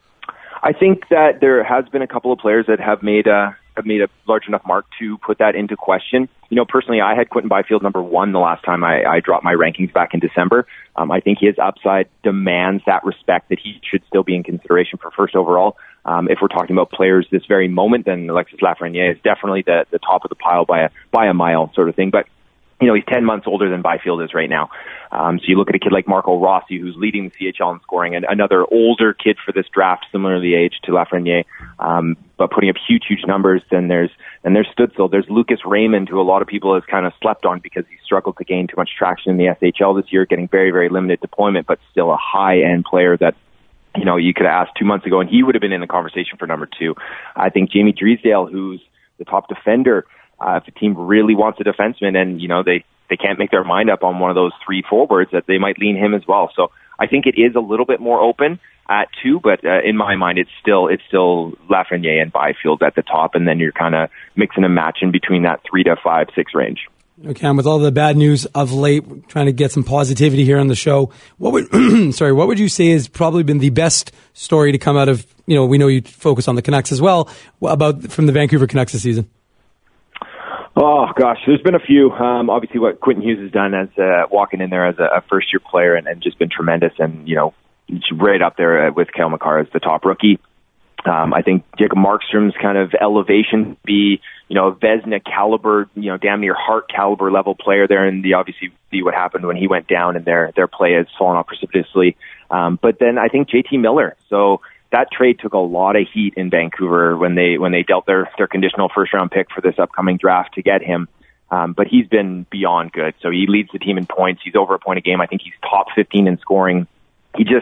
I think that there has been a couple of players that have made a have made a large enough mark to put that into question. You know, personally, I had Quinton Byfield number one the last time I, I dropped my rankings back in December. Um, I think his upside demands that respect that he should still be in consideration for first overall. Um, if we're talking about players this very moment, then Alexis Lafreniere is definitely the, the top of the pile by a by a mile, sort of thing. But you know, he's ten months older than Byfield is right now. Um, so you look at a kid like Marco Rossi, who's leading the C H L in scoring, and another older kid for this draft, similarly aged to Lafreniere, um, but putting up huge, huge numbers. Then there's, then there's Stützle. There's Lucas Raymond, who a lot of people has kind of slept on because he struggled to gain too much traction in the S H L this year, getting very, very limited deployment, but still a high-end player that, you know, you could have asked two months ago, and he would have been in the conversation for number two. I think Jamie Drysdale, who's the top defender, Uh, if a team really wants a defenseman and, you know, they, they can't make their mind up on one of those three forwards, that they might lean him as well. So I think it is a little bit more open at two, but uh, in my mind, it's still, it's still Lafreniere and Byfield at the top. And then you're kind of mixing and matching between that three to five, six range. Okay, and with all the bad news of late, trying to get some positivity here on the show, what would, sorry, what would you say has probably been the best story to come out of, you know, we know you focus on the Canucks as well, about from the Vancouver Canucks this season? Oh, gosh, there's been a few. Um, obviously, what Quentin Hughes has done as uh, walking in there as a, a first-year player and, and just been tremendous, and, you know, right up there with Cale Makar as the top rookie. Um, I think Jacob Markstrom's kind of elevation be, you know, a Vezina caliber, you know, damn near Hart caliber level player there, and the obviously see what happened when he went down and their their play has fallen off precipitously. Um, but then I think J T Miller. So that trade took a lot of heat in Vancouver when they when they dealt their their conditional first round pick for this upcoming draft to get him. Um, but he's been beyond good. So he leads the team in points. He's over a point a game. I think he's top fifteen in scoring. He just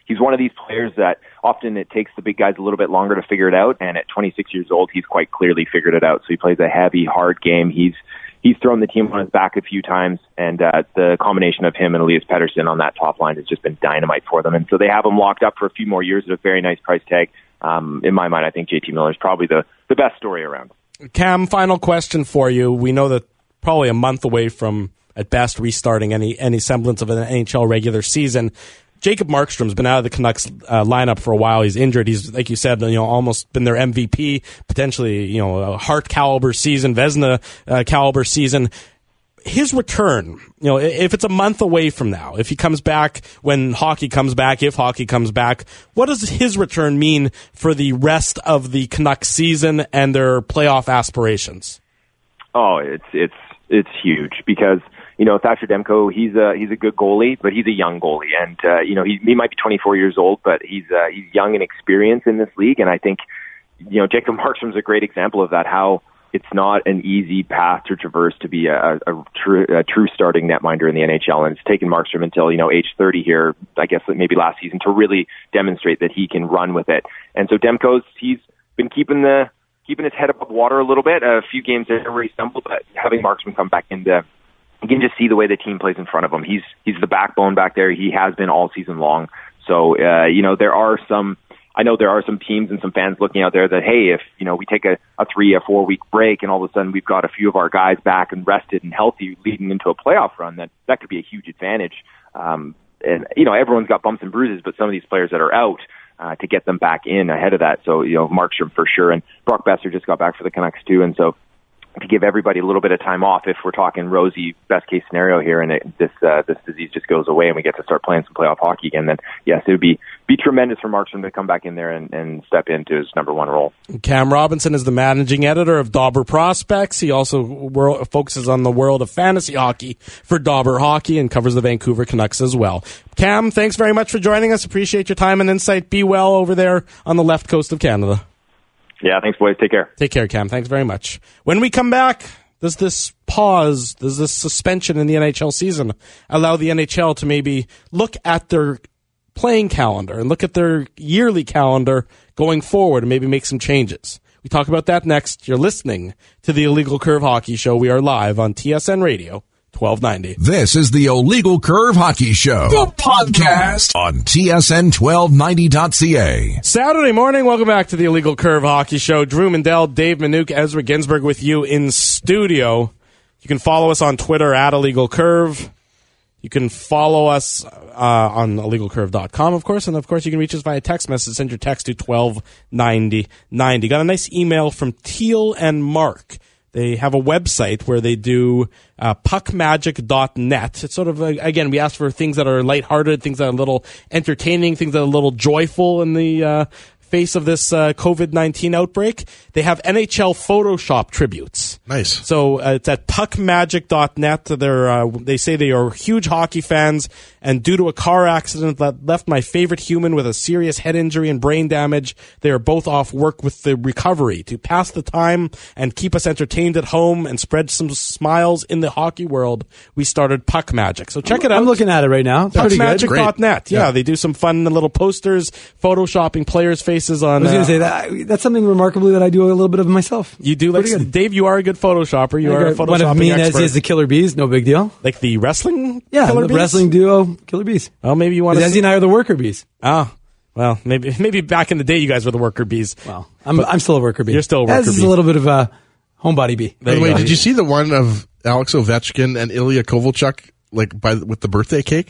he's one of these players that often it takes the big guys a little bit longer to figure it out. And at twenty-six years old, he's quite clearly figured it out. So he plays a heavy, hard game. He's he's thrown the team on his back a few times, and uh, the combination of him and Elias Pettersson on that top line has just been dynamite for them. And so they have him locked up for a few more years at a very nice price tag. Um, in my mind, I think J T Miller is probably the, the best story around. Cam, final question for you. We know that probably a month away from, at best, restarting any any semblance of an N H L regular season. Jacob Markstrom's been out of the Canucks uh, lineup for a while. He's injured. He's, like you said, you know, almost been their M V P, potentially, you know, a Hart caliber season, Vezina uh, caliber season. His return, you know, if it's a month away from now, if he comes back when hockey comes back, if hockey comes back, what does his return mean for the rest of the Canucks season and their playoff aspirations? Oh, it's it's it's huge because, you know, Thatcher Demko, he's a he's a good goalie, but he's a young goalie, and uh, you know, he he might be twenty-four years old, but he's uh, he's young and experienced in this league, and I think, you know, Jacob Markstrom's a great example of that. How it's not an easy path to traverse to be a, a, true, a true starting netminder in the N H L, and it's taken Markstrom until, you know, age thirty here, I guess maybe last season, to really demonstrate that he can run with it. And so Demko's, he's been keeping the keeping his head above water a little bit. A few games there where he stumbled, but having Markstrom come back into, you can just see the way the team plays in front of him. He's he's the backbone back there. He has been all season long. So uh, you know, there are some. I know there are some teams and some fans looking out there that, hey, if, you know, we take a, a three or four week break and all of a sudden we've got a few of our guys back and rested and healthy leading into a playoff run, that that could be a huge advantage. Um, and, you know, everyone's got bumps and bruises, but some of these players that are out, uh, to get them back in ahead of that. So, you know, Markstrom for sure. And Brock Besser just got back for the Canucks too. And so, to give everybody a little bit of time off, if we're talking rosy best case scenario here, and it, this uh, this disease just goes away and we get to start playing some playoff hockey again, then yes, it would be be tremendous for Markstrom to come back in there and, and step into his number one role. Cam Robinson is the managing editor of Dauber Prospects. He also world, focuses on the world of fantasy hockey for Dauber Hockey and covers the Vancouver Canucks as well. Cam, thanks very much for joining us. Appreciate your time and insight. Be well over there on the left coast of Canada. Yeah, thanks, boys. Take care. Take care, Cam. Thanks very much. When we come back, does this pause, does this suspension in the N H L season allow the N H L to maybe look at their playing calendar and look at their yearly calendar going forward and maybe make some changes? We talk about that next. You're listening to the Illegal Curve Hockey Show. We are live on T S N Radio twelve ninety. This is the Illegal Curve Hockey Show, the podcast on T S N twelve ninety dot C A. Saturday morning, welcome back to the Illegal Curve Hockey Show. Drew Mandel, Dave Minuk, Ezra Ginsburg with you in studio. You can follow us on Twitter at Illegal Curve. You can follow us uh, on illegal curve dot com, of course, and of course you can reach us via text message. Send your text to twelve ninety ninety. Got a nice email from Teal and Mark. They have a website where they do uh, puck magic dot net. It's sort of, uh, again, we ask for things that are lighthearted, things that are a little entertaining, things that are a little joyful in the uh, face of this uh, covid nineteen outbreak. They have N H L Photoshop tributes. Nice. So uh, it's at puck magic dot net. They're, uh, they say they are huge hockey fans, and due to a car accident that left my favorite human with a serious head injury and brain damage, they are both off work with the recovery. To pass the time and keep us entertained at home and spread some smiles in the hockey world, we started Puck Magic. So check it out. I'm looking at it right now. puck magic dot net. Yeah, Yeah, they do some fun little posters, photoshopping players' faces on. I was going uh, to say that that's something remarkably that I do a little bit of myself. You do like Pretty good. Dave. You are a good photoshopper. You are a photoshopping One of me and expert. Ezzy is the Killer Bees. No big deal. Like the wrestling. Yeah, Killer the Bees? wrestling duo Killer Bees. Well, maybe you want to. Ezzy and I are the worker bees. Ah, well, maybe maybe back in the day you guys were the worker bees. Well, I'm I'm still a worker bee. You're still a worker Ez is bee. a little bit of a homebody bee. By the way, did you see the one of Alex Ovechkin and Ilya Kovalchuk, like by with the birthday cake?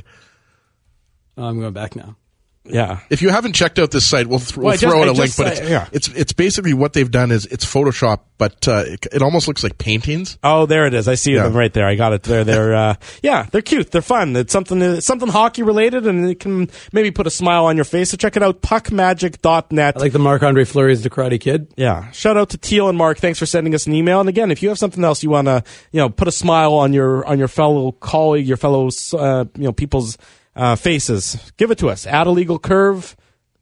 Oh, I'm going back now. Yeah. If you haven't checked out this site, we'll, th- Well, we'll I throw just- out I a link. just But said- it's, yeah. it's it's basically what they've done is it's Photoshop, but uh, it, it almost looks like paintings. Oh, there it is. I see Yeah. them right there. I got it. They're they're uh, yeah, they're cute. They're fun. It's something it's something hockey related, and it can maybe put a smile on your face. So check it out, puck magic dot net. I like the Marc-Andre Fleury as the Karate Kid. Yeah. Shout out to Teal and Mark. Thanks for sending us an email. And again, if you have something else you want to, you know, put a smile on your on your fellow colleague, your fellow uh, you know people's uh, faces, give it to us at Illegal Curve.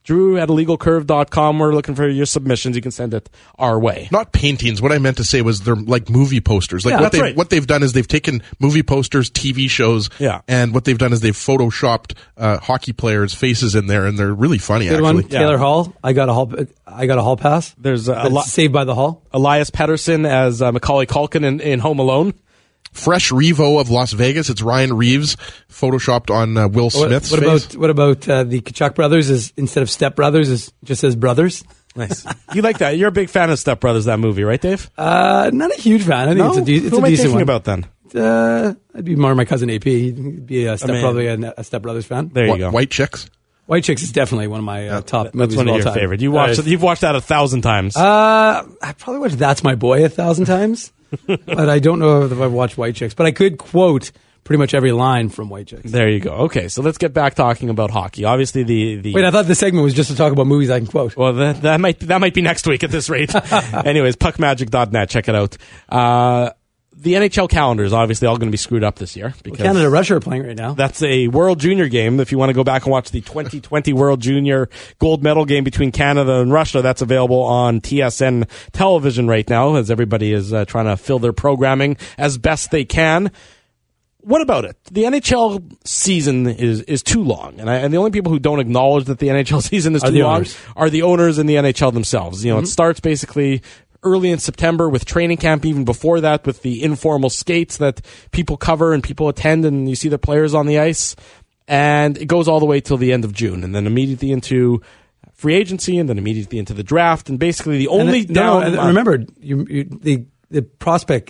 Drew at illegal curve dot com. We're looking for your submissions. You can send it our way. Not paintings. What I meant to say was they're like movie posters. Like Yeah, what that's they've right. what they've done is they've taken movie posters, T V shows, Yeah. and what they've done is they've photoshopped uh, hockey players' faces in there, and they're really funny. Good actually, one. Taylor Hall. I got a hall. I got a hall pass. There's a, a That's lot. Saved by the Hall. Elias Pettersson as uh, Macaulay Culkin in, in Home Alone. Fresh Revo of Las Vegas. It's Ryan Reeves photoshopped on uh, Will What, Smith's what face. about what about uh, the Kachuk brothers? Is instead of step brothers, is just says brothers. Nice. You like that? You're a big fan of Step Brothers, that movie, right, Dave? Uh, not a huge fan. I think it's a, de- it's Who a am I decent thinking one. about then? Uh, I'd be more my cousin A P. He'd be a step, mean- probably a, a Step Brothers fan. There you Wh- go. White Chicks. White Chicks is definitely one of my uh, top That's movies one of of all your time. favorite. You That watched is- you've watched that a thousand times. Uh, I probably watched That's My Boy a thousand times, but I don't know if I've watched White Chicks. But I could quote pretty much every line from White Chicks. There you go. Okay, so let's get back talking about hockey. Obviously, the the Wait, I thought the segment was just to talk about movies I can quote. well that that might that might be next week at this rate. Anyways, puck magic dot net. Check it out. Uh, the N H L calendar is obviously all going to be screwed up this year because Canada Russia are playing right now. that's a World Junior game. If you want to go back and watch the twenty twenty World Junior gold medal game between Canada and Russia, that's available on T S N television right now as everybody is uh, trying to fill their programming as best they can. What about it? The N H L season is, is too long, and, I, and the only people who don't acknowledge that the N H L season is Are too the long owners. are the owners and the N H L themselves. You know, Mm-hmm. it starts basically early in September with training camp, even before that with the informal skates that people cover and people attend, and you see the players on the ice, and it goes all the way till the end of June, and then immediately into free agency, and then immediately into the draft, and basically the And only then- no, down. and remember, you, you, the the prospect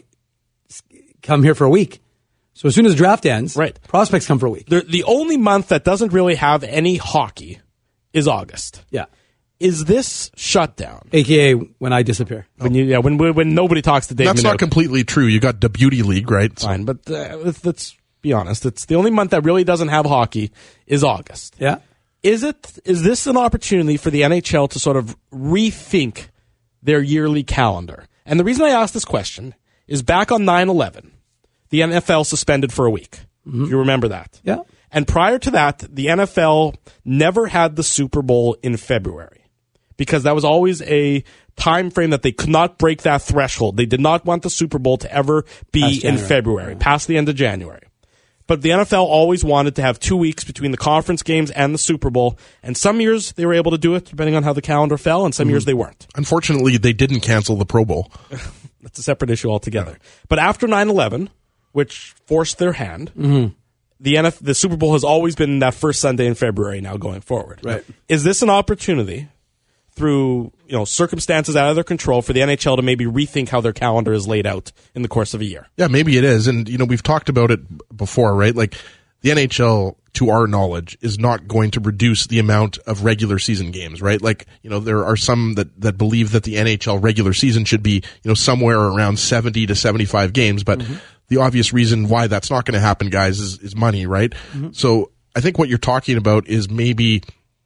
come here for a week. So as soon as the draft ends, Right. prospects come for a week. the, the only month that doesn't really have any hockey is August. Yeah. Is this shutdown? A K A when I disappear. When you, yeah, when when nobody talks to Dave That's Minute. not completely true. You got the Beauty League, right? So- Fine, but uh, let's, let's be honest. It's the only month that really doesn't have hockey is August. Yeah. Is it? Is this an opportunity for the N H L to sort of rethink their yearly calendar? And the reason I ask this question is back on nine eleven, the N F L suspended for a week. Mm-hmm. You remember that? Yeah. And prior to that, the N F L never had the Super Bowl in February because that was always a time frame that they could not break that threshold. They did not want the Super Bowl to ever be Past in January. February, Yeah. past the end of January. But the N F L always wanted to have two weeks between the conference games and the Super Bowl. And some years they were able to do it, depending on how the calendar fell, and some years they weren't. Unfortunately, they didn't cancel the Pro Bowl. That's a separate issue altogether. But after nine eleven, which forced their hand, the N F L, the Super Bowl has always been that first Sunday in February now going forward. Right. Is this an opportunity through, you know, circumstances out of their control for the N H L to maybe rethink how their calendar is laid out in the course of a year? Yeah, maybe it is. And, you know, we've talked about it before, right? Like, the N H L, to our knowledge, is not going to reduce the amount of regular season games, right? Like, you know, there are some that, that believe that the N H L regular season should be, you know, somewhere around seventy to seventy-five games. But the obvious reason why that's not going to happen, guys, is, is money, right? So I think what you're talking about is maybe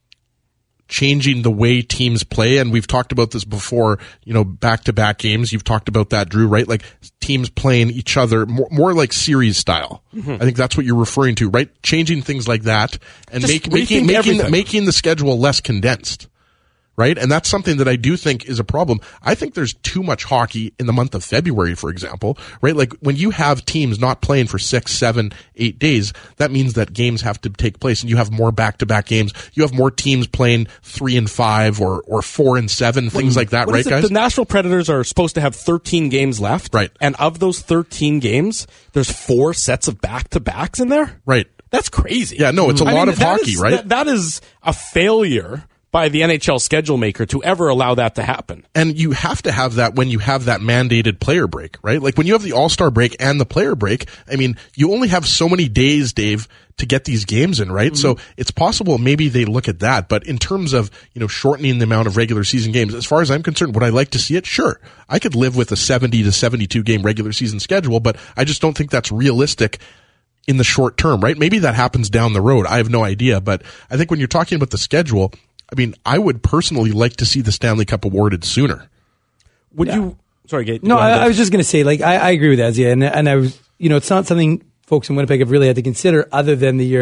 changing the way teams play. And we've talked about this before, you know, back-to-back games. You've talked about that, Drew, right? Like teams playing each other more, more like series style. I think that's what you're referring to, right? Changing things like that and Just make, making, rethink making, everything. making the schedule less condensed. Right? And that's something that I do think is a problem. I think there's too much hockey in the month of February, for example, right? Like when you have teams not playing for six, seven, eight days, that means that games have to take place and you have more back-to-back games. You have more teams playing three and five or, or four and seven, things like that, What right, is it? guys? The Nashville Predators are supposed to have thirteen games left. Right. And of those thirteen games, there's four sets of back-to-backs in there? Right. That's crazy. Yeah, no, it's a I lot mean, of that hockey, is- right? that- that is a failure by the N H L schedule maker to ever allow that to happen. And you have to have that when you have that mandated player break, right? Like when you have the All-Star break and the player break, I mean, you only have so many days, Dave, to get these games in, right? So it's possible maybe they look at that. But in terms of, you know, shortening the amount of regular season games, as far as I'm concerned, would I like to see it? Sure. I could live with a seventy to seventy-two game regular season schedule, but I just don't think that's realistic in the short term, right? Maybe that happens down the road. I have no idea. But I think when you're talking about the schedule, I mean, I would personally like to see the Stanley Cup awarded sooner. Would Yeah. you? Sorry, Gate. No, go ahead, I, I Dave. was just going to say, like, I, I agree with Ezia, and and I was, you know, it's not something folks in Winnipeg have really had to consider other than the year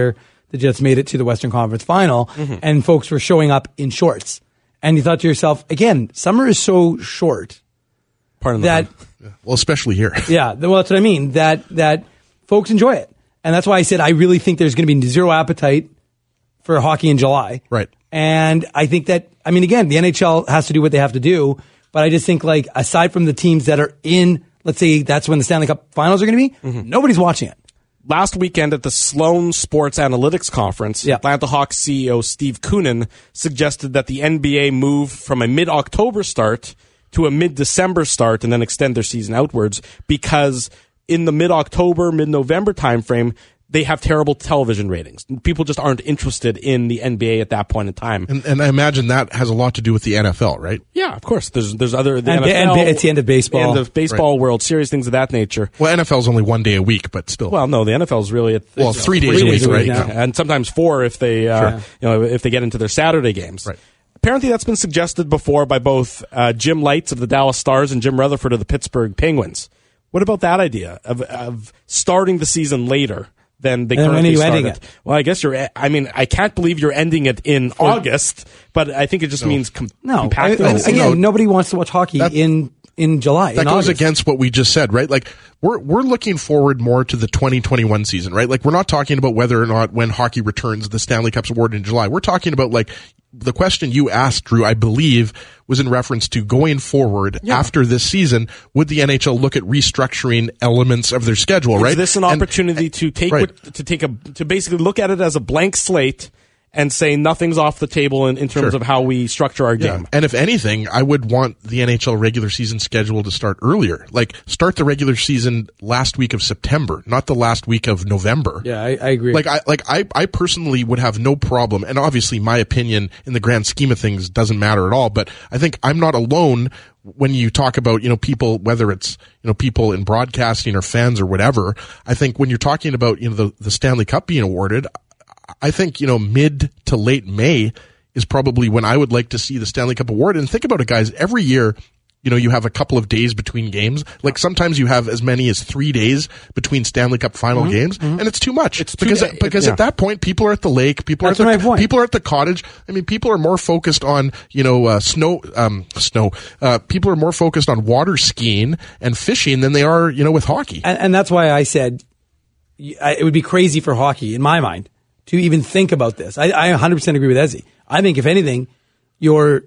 the Jets made it to the Western Conference Final, Mm-hmm. and folks were showing up in shorts. And you thought to yourself, again, summer is so short Pardon the that, pun. Well, especially here. yeah, well, that's what I mean, that, that folks enjoy it. And that's why I said I really think there's going to be zero appetite for hockey in July. Right. And I think that, I mean, again, the N H L has to do what they have to do, but I just think, like, aside from the teams that are in, let's say that's when the Stanley Cup Finals are going to be, Mm-hmm. nobody's watching it. Last weekend at the Sloan Sports Analytics Conference, Yeah. Atlanta Hawks C E O Steve Koonin suggested that the N B A move from a mid-October start to a mid-December start and then extend their season outwards because in the mid-October, mid-November timeframe, they have terrible television ratings. People just aren't interested in the N B A at that point in time. And, and I imagine that has a lot to do with the N F L, right? Yeah, of course. There's there's other the And- N F L, and it's the end of baseball. end of baseball, World Series, things of that nature. Well, N F L's only one day a week, but still. Well, no, the N F L is really at Well, it's three days a week, right? now. Yeah. and sometimes four if they uh, Sure. you know if they get into their Saturday games. Right. Apparently, that's been suggested before by both uh, Jim Lights of the Dallas Stars and Jim Rutherford of the Pittsburgh Penguins. What about that idea of of starting the season later than they And when currently are you started? ending it? Well, I guess you're. I mean, I can't believe you're ending it in August, but I think it just means com- No, compacting I- the I- season. again, No. nobody wants to watch hockey That- in in July. That in goes August. against what we just said, right? Like we're we're looking forward more to the twenty twenty-one season, right? Like we're not talking about whether or not when hockey returns the Stanley Cup's award in July. We're talking about like the question you asked, Drew, I believe, was in reference to going forward after this season. Would the N H L look at restructuring elements of their schedule, right? Is this an And- opportunity to take right. what, to take a to basically look at it as a blank slate and say nothing's off the table in, in terms Sure. of how we structure our Yeah. game? And if anything, I would want the N H L regular season schedule to start earlier. Like start the regular season last week of September, not the last week of November. Yeah, I, I agree. Like I like I, I personally would have no problem, and obviously my opinion in the grand scheme of things doesn't matter at all, but I think I'm not alone when you talk about, you know, people, whether it's, you know, people in broadcasting or fans or whatever. I think when you're talking about, you know, the, the Stanley Cup being awarded, I think, you know, mid to late May is probably when I would like to see the Stanley Cup award. And think about it, guys, every year, you know, you have a couple of days between games. Like sometimes you have as many as three days between Stanley Cup final Mm-hmm. games, and it's too much. It's too because da- because yeah. at that point, people are at the lake, people That's are at my the, point. people are at the cottage. I mean, people are more focused on, you know, uh, snow, um, snow. Uh, people are more focused on water skiing and fishing than they are, you know, with hockey. and, and that's why I said y- I- it would be crazy for hockey, in my mind, to even think about this. I, I one hundred percent agree with Ezzy. I think, if anything, you're,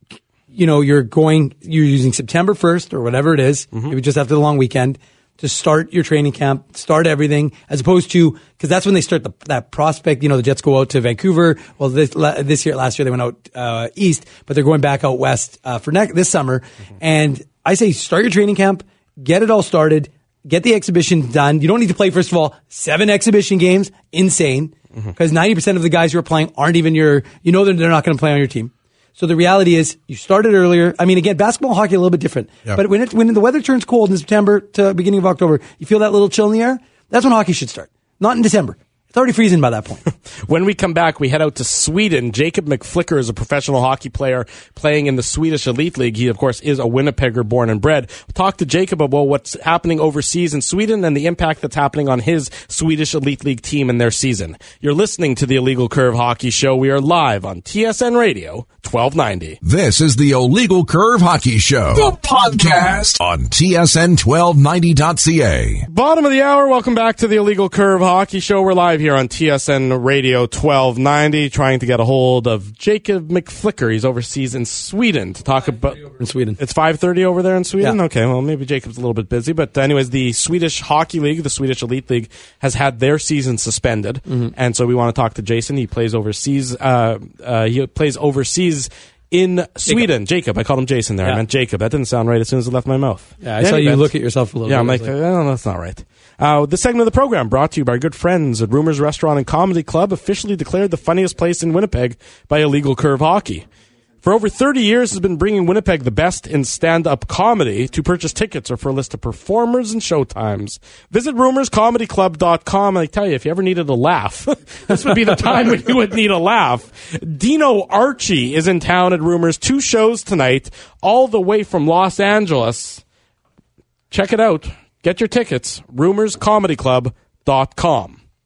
you know, you're going, you're using September first or whatever it is, maybe just after the long weekend, to start your training camp, start everything, as opposed to, because that's when they start the, that prospect. You know, the Jets go out to Vancouver. Well, this la- this year, last year they went out uh, east, but they're going back out west uh, for next this summer. And I say, start your training camp, get it all started, get the exhibition done. You don't need to play, first of all, seven exhibition games. Insane, because ninety percent of the guys who are playing aren't even your. You know that they're not going to play on your team. So the reality is, you started earlier. I mean, again, basketball, hockey, a little bit different. Yeah. But when it, when the weather turns cold in September to beginning of October, you feel that little chill in the air. That's when hockey should start, not in December. It's already freezing by that point. When we come back, we head out to Sweden. Jacob McFlicker is a professional hockey player playing in the Swedish Elite League. He, of course, is a Winnipegger born and bred. We'll talk to Jacob about what's happening overseas in Sweden and the impact that's happening on his Swedish Elite League team and their season. You're listening to the Illegal Curve Hockey Show. We are live on T S N Radio, twelve ninety. This is the Illegal Curve Hockey Show, the podcast on T S N twelve ninety dot C A. Bottom of the hour. Welcome back to the Illegal Curve Hockey Show. We're live here on T S N Radio twelve ninety, trying to get a hold of Jacob McFlicker. He's overseas in Sweden to talk about. In Sweden. It's five thirty over there in Sweden? Yeah. Okay, well, maybe Jacob's a little bit busy. But anyways, the Swedish Hockey League, the Swedish Elite League, has had their season suspended. Mm-hmm. And so we want to talk to Jason. He plays overseas. Uh, uh, he plays overseas in Sweden. Jacob. I called him Jason there. I Yeah. meant Jacob. That didn't sound right as soon as it left my mouth. Yeah, I saw you Anyways. look at yourself a little Yeah, bit. I'm I like, was oh, that's not right. Uh, this segment of the program brought to you by our good friends at Rumors Restaurant and Comedy Club, officially declared the funniest place in Winnipeg by Illegal Curve Hockey. For over thirty years, has been bringing Winnipeg the best in stand-up comedy. To purchase tickets or for a list of performers and showtimes, visit rumors comedy club dot com. I tell you, if you ever needed a laugh, this would be the time when you would need a laugh. Dino Archie is in town at Rumors. Two shows tonight, all the way from Los Angeles. Check it out. Get your tickets, rumors comedy club dot com.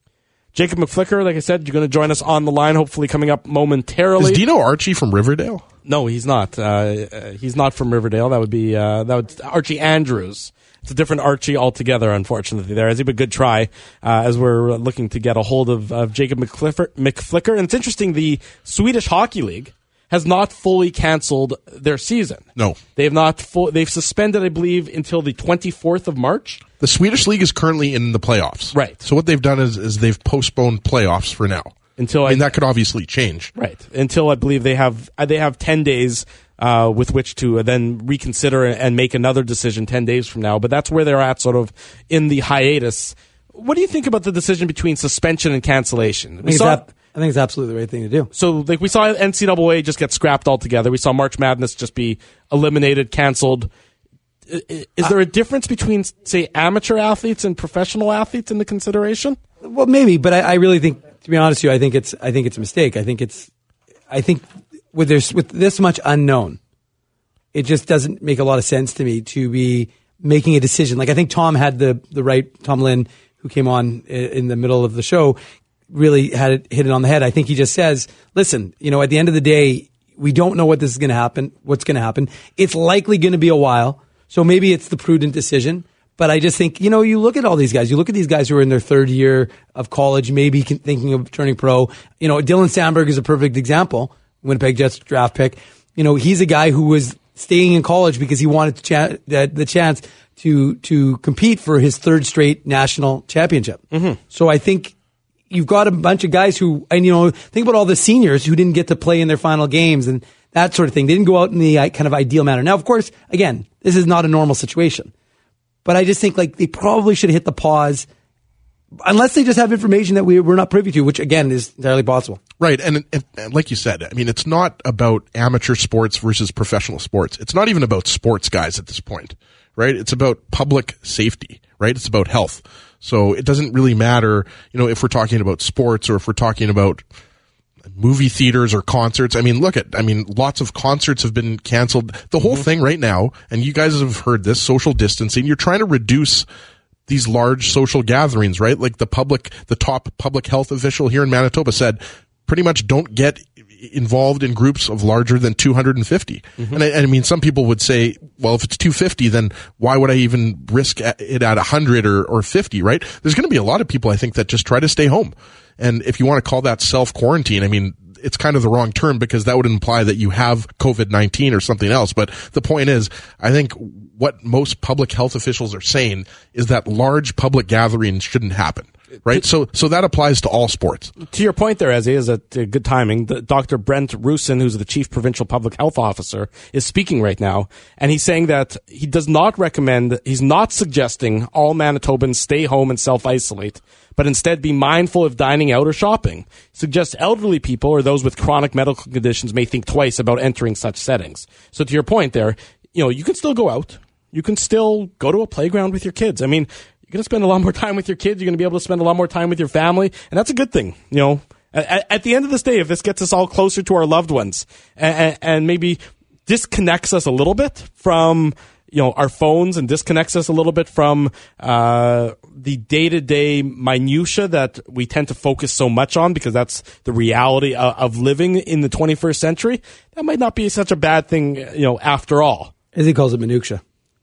Jacob McFlicker, like I said, you're going to join us on the line, hopefully coming up momentarily. Is Dino Archie from Riverdale? No, he's not. Uh, he's not from Riverdale. That would be uh, that would Archie Andrews. It's a different Archie altogether, unfortunately. There, as a good try, uh, as we're looking to get a hold of, of Jacob McFlicker, McFlicker. And it's interesting, the Swedish Hockey League has not fully canceled their season. No, they have not. Full, they've suspended, I believe, until the twenty-fourth of March. The Swedish League is currently in the playoffs, right? So what they've done is, is they've postponed playoffs for now. Until I mean, I, that could obviously change, right? Until I believe they have they have ten days uh, with which to then reconsider and make another decision ten days from now. But that's where they're at, sort of in the hiatus. What do you think about the decision between suspension and cancellation? We saw. I think it's absolutely the right thing to do. So, like, we saw N C double A just get scrapped altogether. We saw March Madness just be eliminated, canceled. Is there a difference between, say, amateur athletes and professional athletes in the consideration? Well, maybe, but I, I really think, to be honest with you, I think it's, I think it's a mistake. I think it's, I think with there's with this much unknown, it just doesn't make a lot of sense to me to be making a decision. Like, I think Tom had the the right, Tom Lynn, who came on in the middle of the show, really had it hit it on the head. I think he just says, listen, you know, at the end of the day, we don't know what this is going to happen, what's going to happen. It's likely going to be a while. So maybe it's the prudent decision. But I just think, you know, you look at all these guys, you look at these guys who are in their third year of college, maybe thinking of turning pro. You know, Dylan Sandberg is a perfect example. Winnipeg Jets draft pick. You know, he's a guy who was staying in college because he wanted to cha- the, the chance to, to compete for his third straight national championship. Mm-hmm. So I think, you've got a bunch of guys who, and you know, think about all the seniors who didn't get to play in their final games and that sort of thing. They didn't go out in the kind of ideal manner. Now, of course, again, this is not a normal situation, but I just think like they probably should hit the pause unless they just have information that we, we're not privy to, which again is entirely possible. Right. And, and, and like you said, I mean, it's not about amateur sports versus professional sports. It's not even about sports guys at this point, right? It's about public safety, right? It's about health. So it doesn't really matter, you know, if we're talking about sports or if we're talking about movie theaters or concerts. I mean, look at, I mean, lots of concerts have been canceled. The whole mm-hmm. thing right now, and you guys have heard this, social distancing, you're trying to reduce these large social gatherings, right? Like the public, the top public health official here in Manitoba said, pretty much don't get involved in groups of larger than two hundred fifty. Mm-hmm. And, I, and I mean, some people would say, well, if it's two hundred fifty, then why would I even risk it at one hundred or, or fifty, right? There's going to be a lot of people, I think, that just try to stay home. And if you want to call that self-quarantine, I mean, it's kind of the wrong term because that would imply that you have COVID nineteen or something else. But the point is, I think what most public health officials are saying is that large public gatherings shouldn't happen. Right, so so that applies to all sports. To your point there, Ezzy, is a, a good timing. The, Doctor Brent Rusin, who's the Chief Provincial Public Health Officer, is speaking right now, and he's saying that he does not recommend, he's not suggesting all Manitobans stay home and self-isolate, but instead be mindful of dining out or shopping. He suggests elderly people or those with chronic medical conditions may think twice about entering such settings. So to your point there, you know, you can still go out. You can still go to a playground with your kids. I mean, you're going to spend a lot more time with your kids. You're going to be able to spend a lot more time with your family. And that's a good thing. You know, at, at the end of this day, if this gets us all closer to our loved ones and, and maybe disconnects us a little bit from, you know, our phones and disconnects us a little bit from uh, the day-to-day minutia that we tend to focus so much on because that's the reality of, of living in the twenty-first century, that might not be such a bad thing, you know, after all. As he calls it, minutia.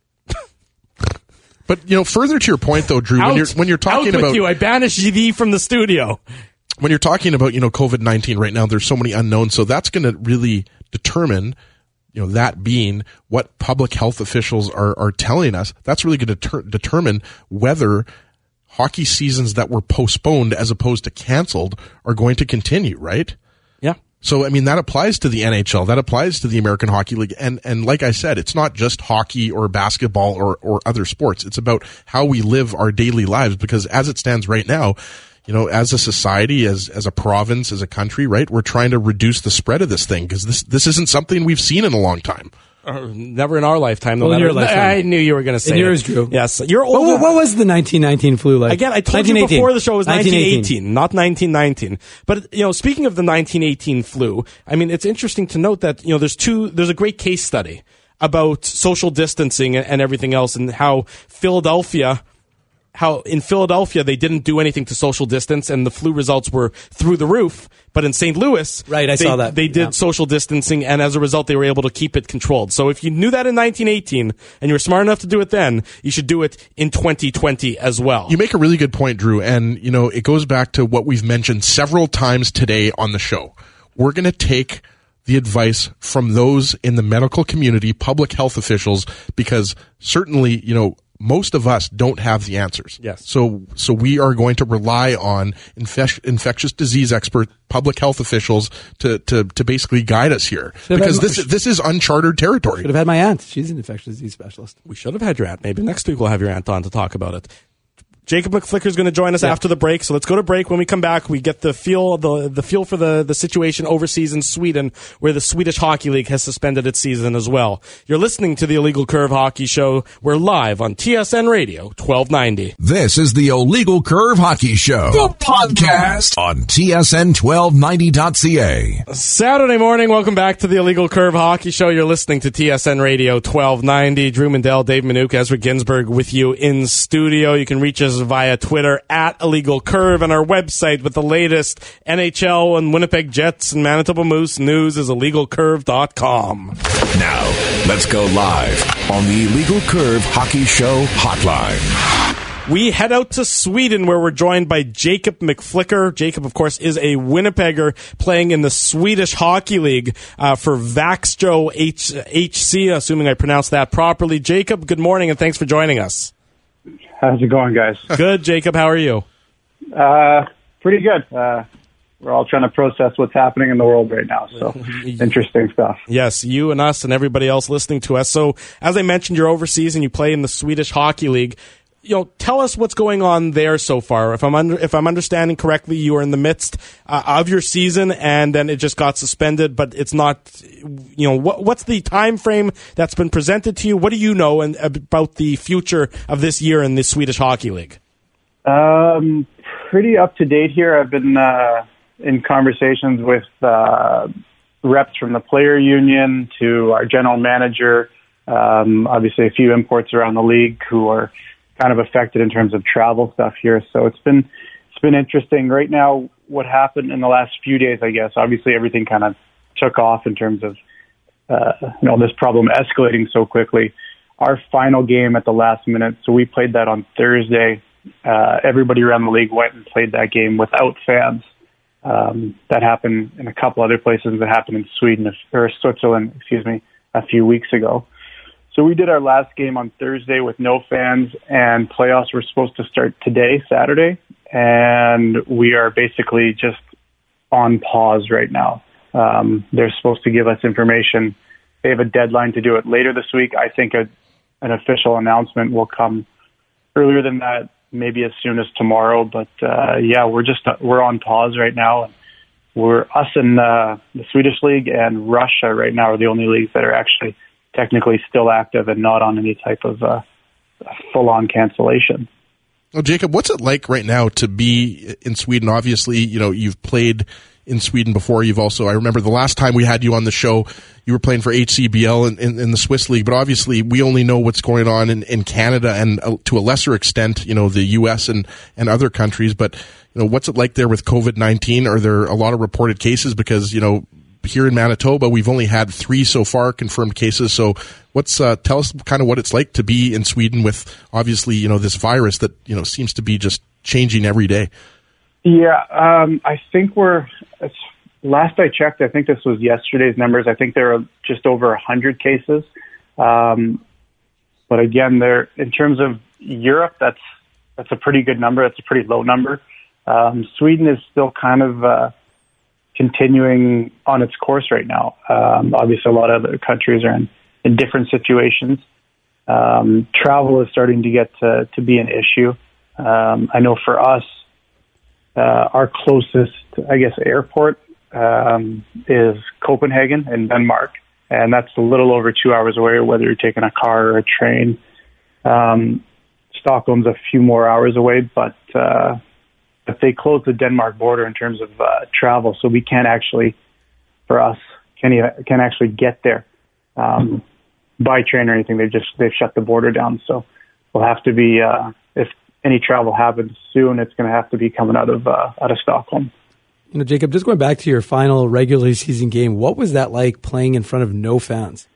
But, you know, further to your point, though, Drew, out, when you're when you're talking out with about you, I banish thee from the studio. When you're talking about, you know, COVID nineteen right now, there's so many unknowns. So that's going to really determine, you know, that being what public health officials are are telling us. That's really going to ter- determine whether hockey seasons that were postponed as opposed to canceled are going to continue, right? Yeah. So, I mean, that applies to the N H L. That applies to the American Hockey League. And, and like I said, it's not just hockey or basketball or, or other sports. It's about how we live our daily lives because as it stands right now, you know, as a society, as, as a province, as a country, right, we're trying to reduce the spread of this thing because this, this isn't something we've seen in a long time. Uh, never in our lifetime. No well, matter, in your lifetime. I knew you were going to say in yours, it. Drew. Yes. You're older. What, what was the nineteen nineteen flu like? Again, I told you before the show it was nineteen eighteen, not nineteen nineteen. But, you know, speaking of the nineteen eighteen flu, I mean, it's interesting to note that, you know, there's two, there's a great case study about social distancing and everything else and how Philadelphia how in Philadelphia they didn't do anything to social distance and the flu results were through the roof. But in Saint Louis, right, I they, saw that. they did yeah. social distancing, and as a result, they were able to keep it controlled. So if you knew that in nineteen eighteen and you were smart enough to do it then, you should do it in twenty twenty as well. You make a really good point, Drew, and you know it goes back to what we've mentioned several times today on the show. We're going to take the advice from those in the medical community, public health officials, because certainly, you know, most of us don't have the answers. Yes. So, so we are going to rely on infec- infectious disease expert, public health officials to, to, to basically guide us here. Should've because my, this, this is uncharted territory. Should have had my aunt. She's an infectious disease specialist. We should have had your aunt. Maybe next week we'll have your aunt on to talk about it. Jacob McFlicker is going to join us yeah. after the break, so let's go to break. When we come back, we get the feel the the feel for the, the situation overseas in Sweden, where the Swedish Hockey League has suspended its season as well. You're listening to the Illegal Curve Hockey Show. We're live on T S N Radio twelve ninety. This is the Illegal Curve Hockey Show, the podcast on T S N twelve ninety dot C A. Saturday morning, welcome back to the Illegal Curve Hockey Show. You're listening to T S N Radio twelve ninety. Drew Mandel, Dave Minuk, Ezra Ginsburg with you in studio. You can reach us via Twitter at Illegal Curve, and our website with the latest N H L and Winnipeg Jets and Manitoba Moose news is illegal curve dot com. Now, let's go live on the Illegal Curve Hockey Show hotline. We head out to Sweden, where we're joined by Jacob McFlicker. Jacob, of course, is a Winnipegger playing in the Swedish Hockey League uh, for Vaxjo H- HC, assuming I pronounced that properly. Jacob, good morning, and thanks for joining us. How's it going, guys? Good, Jacob. How are you? Uh, pretty good. Uh, we're all trying to process what's happening in the world right now, so interesting stuff. Yes, you and us and everybody else listening to us. So, as I mentioned, you're overseas and you play in the Swedish Hockey League. You know, tell us what's going on there so far. If I'm under, if I'm understanding correctly, you are in the midst uh, of your season, and then it just got suspended. But it's not, you know, what, what's the time frame that's been presented to you? What do you know and, about the future of this year in the Swedish Hockey League? Um, pretty up to date here. I've been uh, in conversations with uh, reps from the player union to our general manager. Um, obviously, a few imports around the league who are kind of affected in terms of travel stuff here. So it's been it's been interesting. Right now, what happened in the last few days, I guess, obviously everything kind of took off in terms of uh, you know this problem escalating so quickly. Our final game at the last minute, so we played that on Thursday. Uh, everybody around the league went and played that game without fans. Um, that happened in a couple other places. That happened in Sweden or Switzerland, excuse me, a few weeks ago. So we did our last game on Thursday with no fans, and playoffs were supposed to start today, Saturday, and we are basically just on pause right now. Um, they're supposed to give us information. They have a deadline to do it later this week. I think a, an official announcement will come earlier than that, maybe as soon as tomorrow. But uh, yeah, we're just uh, we're on pause right now. We're us in uh, the Swedish League and Russia right now are the only leagues that are actually technically still active and not on any type of uh, full-on cancellation. Well, Jacob, what's it like right now to be in Sweden? Obviously, you know, you've played in Sweden before. You've also, I remember the last time we had you on the show, you were playing for H C B L in, in, in the Swiss League, but obviously we only know what's going on in, in Canada and uh, to a lesser extent, you know, the U S and, and other countries. But, you know, what's it like there with COVID nineteen? Are there a lot of reported cases? Because, you know, here in Manitoba, we've only had three so far confirmed cases. So what's, uh, tell us kind of what it's like to be in Sweden with obviously, you know, this virus that, you know, seems to be just changing every day. Yeah. Um, I think we're, last I checked, I think this was yesterday's numbers. I think there are just over a hundred cases. Um, but again, there, in terms of Europe, that's, that's a pretty good number. That's a pretty low number. Um, Sweden is still kind of, uh, continuing on its course right now. Um, obviously, a lot of other countries are in, in different situations. Um, travel is starting to get to, to be an issue. Um, I know for us, uh, our closest, I guess, airport um, is Copenhagen in Denmark, and that's a little over two hours away, whether you're taking a car or a train. Um, Stockholm's a few more hours away, but uh, but they closed the Denmark border in terms of uh, travel, so we can't actually, for us, can can actually get there um, by train or anything. They've just they've shut the border down, so we'll have to be uh, if any travel happens soon, it's going to have to be coming out of uh, out of Stockholm. You know, Jacob, just going back to your final regular season game, what was that like playing in front of no fans?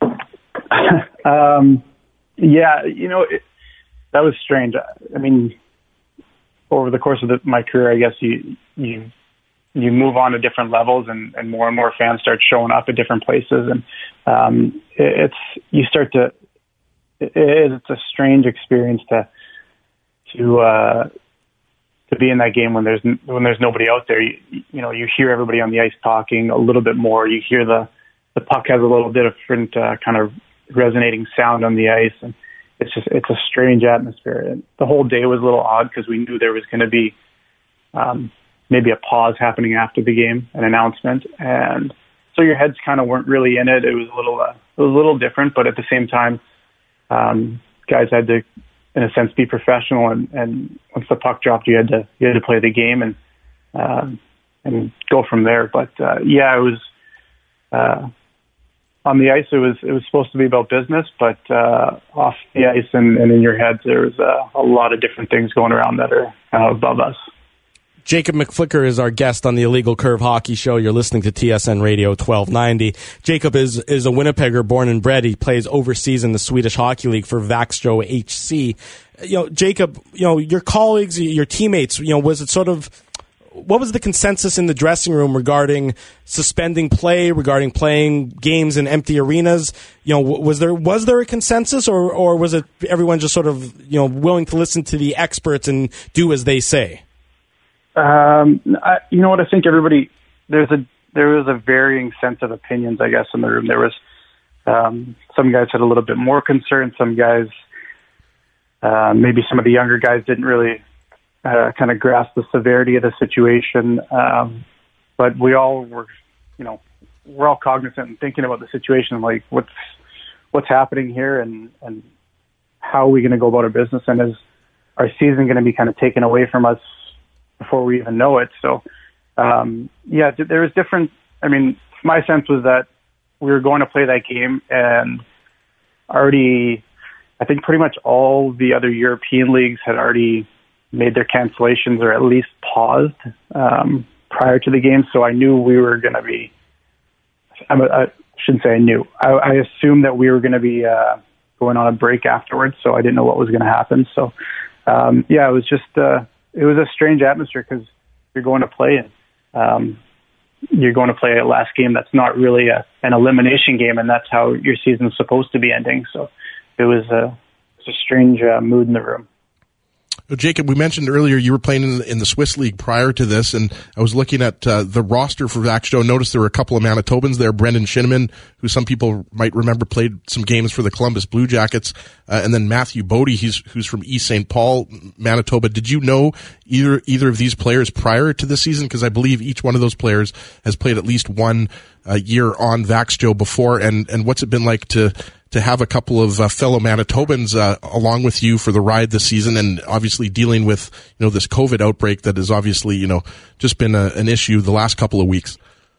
um, yeah, you know, it, that was strange. I mean, over the course of the, my career, I guess you you you move on to different levels, and, and more and more fans start showing up at different places, and um, it, it's you start to it, it's a strange experience to to uh, to be in that game when there's when there's nobody out there. You, you know, you hear everybody on the ice talking a little bit more. You hear the the puck has a little bit of different uh, kind of resonating sound on the ice, and it's just it's a strange atmosphere. And the whole day was a little odd because we knew there was going to be um, maybe a pause happening after the game, an announcement, and so your heads kind of weren't really in it. It was a little uh, it was a little different, but at the same time, um, guys had to, in a sense, be professional, and, and once the puck dropped, you had to you had to play the game and uh, and go from there. But uh, yeah, it was. Uh, On the ice, it was it was supposed to be about business, but uh, off the ice and, and in your head, there was uh, a lot of different things going around that are uh, above us. Jacob McFlicker is our guest on the Illegal Curve Hockey Show. You're listening to T S N Radio twelve ninety. Jacob is is a Winnipegger, born and bred. He plays overseas in the Swedish Hockey League for Vaxjo H C. You know, Jacob, you know, your colleagues, your teammates, you know, was it sort of, what was the consensus in the dressing room regarding suspending play, regarding playing games in empty arenas? You know, was there was there a consensus, or or was it everyone just sort of, you know, willing to listen to the experts and do as they say? Um, I, you know what? I think everybody there's a there was a varying sense of opinions, I guess, in the room. There was um, some guys had a little bit more concern. Some guys, uh, maybe some of the younger guys didn't really. Uh, kind of grasp the severity of the situation, um, but we all were, you know, we're all cognizant and thinking about the situation, like what's what's happening here, and and how are we going to go about our business, and is our season going to be kind of taken away from us before we even know it? So, um, yeah, there was different. I mean, my sense was that we were going to play that game, and already, I think pretty much all the other European leagues had already made their cancellations or at least paused um, prior to the game. So I knew we were going to be, I, I shouldn't say I knew, I, I assumed that we were going to be uh, going on a break afterwards. So I didn't know what was going to happen. So um, yeah, it was just, uh, it was a strange atmosphere because you're going to play and um, you're going to play a last game that's not really a, an elimination game, and that's how your season's supposed to be ending. So it was a, it was a strange uh, mood in the room. Jacob, we mentioned earlier you were playing in the, in the Swiss League prior to this, and I was looking at uh, the roster for Vaxjo. Noticed there were a couple of Manitobans there. Brendan Shinniman, who some people might remember played some games for the Columbus Blue Jackets, uh, and then Matthew Bodie, he's, who's from East Saint Paul, Manitoba. Did you know either either of these players prior to the season? Because I believe each one of those players has played at least one uh, year on Vaxjo before. And, and what's it been like to to have a couple of uh, fellow Manitobans uh, along with you for the ride this season, and obviously dealing with, you know, this COVID outbreak that has obviously, you know, just been a, an issue the last couple of weeks?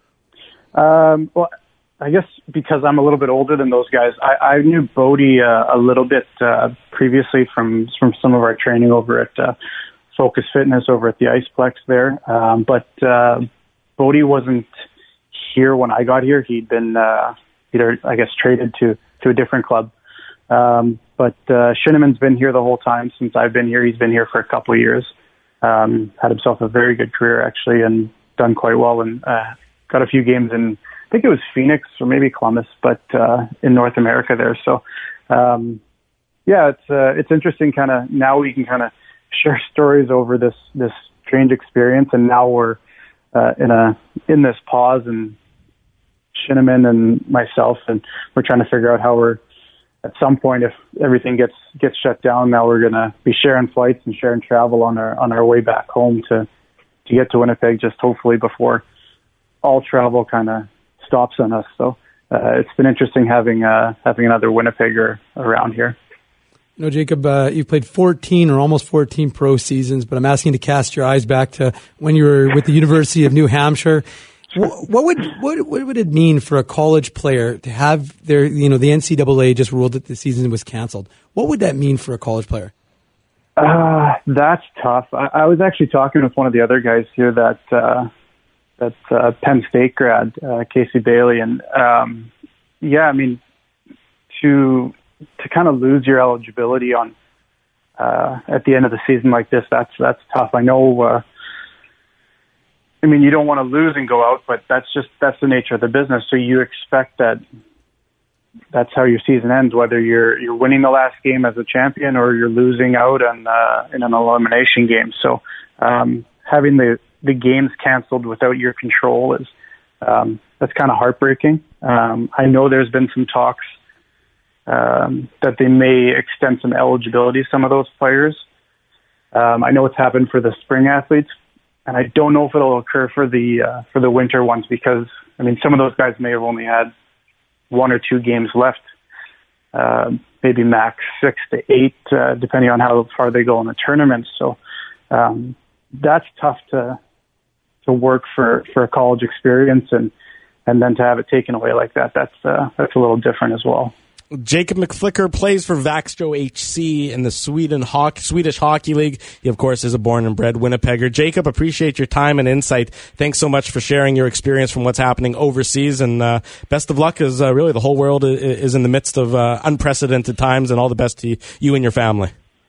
Um, well, I guess because I'm a little bit older than those guys, I, I knew Bodie uh, a little bit uh, previously from from some of our training over at uh, Focus Fitness over at the Iceplex there. Um, but uh, Bodie wasn't here when I got here. He'd been uh, either, I guess, traded to to a different club. Um, but uh, Shinniman's been here the whole time since I've been here. He's been here for a couple of years. Um, had himself a very good career, actually, and done quite well, and uh, got a few games in, I think it was Phoenix or maybe Columbus, but uh, in North America there. So, um, yeah, it's uh, it's interesting. Kind of now we can kind of share stories over this this strange experience, and now we're uh, in a in this pause, and Shinniman and myself, and we're trying to figure out how we're, at some point, if everything gets gets shut down, now we're going to be sharing flights and sharing travel on our on our way back home to to get to Winnipeg, just hopefully before all travel kind of stops on us. So uh, it's been interesting having uh, having another Winnipegger around here. You know, Jacob, uh, you've played fourteen or almost fourteen pro seasons, but I'm asking you to cast your eyes back to when you were with the University of New Hampshire. What would what, what would it mean for a college player to have their, you know, the N C double A just ruled that the season was canceled? What would that mean for a college player? Uh, that's tough. I, I was actually talking with one of the other guys here that uh, that uh, Penn State grad, uh, Casey Bailey, and um, yeah, I mean, to to kind of lose your eligibility on uh, at the end of the season like this, that's that's tough. I know. Uh, I mean, you don't want to lose and go out, but that's just that's the nature of the business. So you expect that that's how your season ends, whether you're you're winning the last game as a champion or you're losing out on, uh, in an elimination game. So um, having the, the games canceled without your control is um, that's kind of heartbreaking. Um, I know there's been some talks um, that they may extend some eligibility to some of those players. Um, I know it's happened for the spring athletes, and I don't know if it'll occur for the uh, for the winter ones because I mean some of those guys may have only had one or two games left, uh, maybe max six to eight, uh, depending on how far they go in the tournament. So um, that's tough to to work for, for a college experience, and, and then to have it taken away like that. That's uh, that's a little different as well. Jacob McFlicker plays for Vaxjo H C in the Sweden hockey, Swedish Hockey League. He, of course, is a born and bred Winnipegger. Jacob, appreciate your time and insight. Thanks so much for sharing your experience from what's happening overseas, and uh, best of luck as uh, really the whole world is in the midst of uh, unprecedented times, and all the best to you and your family.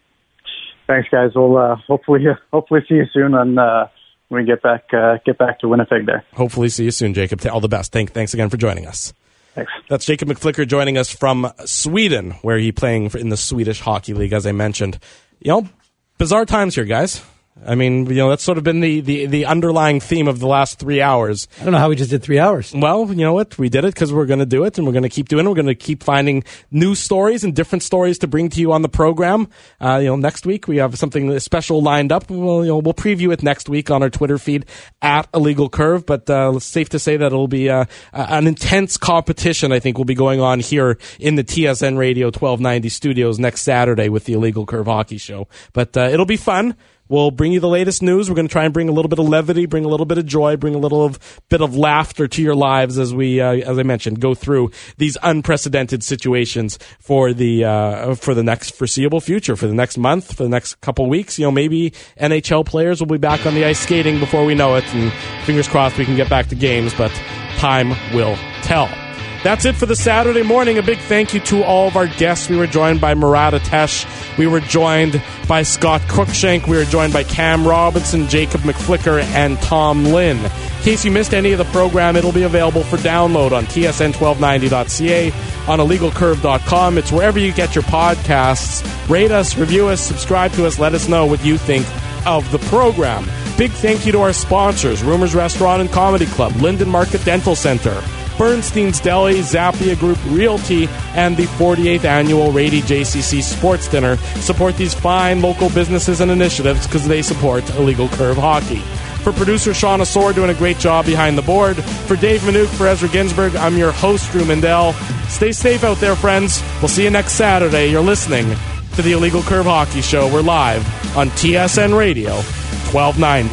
Thanks, guys. We'll uh, hopefully hopefully see you soon on, uh, when we get back, uh, get back to Winnipeg there. Hopefully see you soon, Jacob. All the best. Thank, thanks again for joining us. Thanks. That's Jacob McFlicker joining us from Sweden, where he's playing in the Swedish Hockey League, as I mentioned. You know, bizarre times here, guys. I mean, you know, that's sort of been the, the, the underlying theme of the last three hours. I don't know how we just did three hours. Well, you know what? We did it because we're going to do it, and we're going to keep doing it. We're going to keep finding new stories and different stories to bring to you on the program. Uh, you know, next week we have something special lined up. We'll, you know, we'll preview it next week on our Twitter feed at Illegal Curve, but uh, it's safe to say that it'll be uh, an intense competition, I think, will be going on here in the T S N Radio twelve ninety studios next Saturday with the Illegal Curve Hockey Show. But uh, it'll be fun. We'll bring you the latest news. We're going to try and bring a little bit of levity, bring a little bit of joy, bring a little of, bit of laughter to your lives as we, uh, as I mentioned, go through these unprecedented situations for the uh, for the next foreseeable future, for the next month, for the next couple weeks. You know, maybe N H L players will be back on the ice skating before we know it, and fingers crossed we can get back to games, but time will tell. That's it for the Saturday morning. A big thank you to all of our guests. We were joined by Murat Atesh. We were joined by Scott Cruikshank. We were joined by Cam Robinson, Jacob McFlicker, and Tom Lynn. In case you missed any of the program, it'll be available for download on T S N twelve ninety dot C A, on illegal curve dot com. It's wherever you get your podcasts. Rate us, review us, subscribe to us. Let us know what you think of the program. Big thank you to our sponsors, Rumors Restaurant and Comedy Club, Linden Market Dental Center, Bernstein's Deli, Zappia Group Realty, and the forty-eighth Annual Rady J C C Sports Dinner. Support these fine local businesses and initiatives because they support Illegal Curve Hockey. For producer Sean Asor doing a great job behind the board, for Dave Minuk, for Ezra Ginsburg, I'm your host, Drew Mindell. Stay safe out there, friends. We'll see you next Saturday. You're listening to the Illegal Curve Hockey Show. We're live on T S N Radio twelve ninety.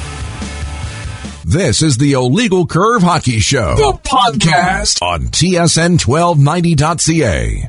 This is the Illegal Curve Hockey Show, the podcast on T S N twelve ninety dot C A.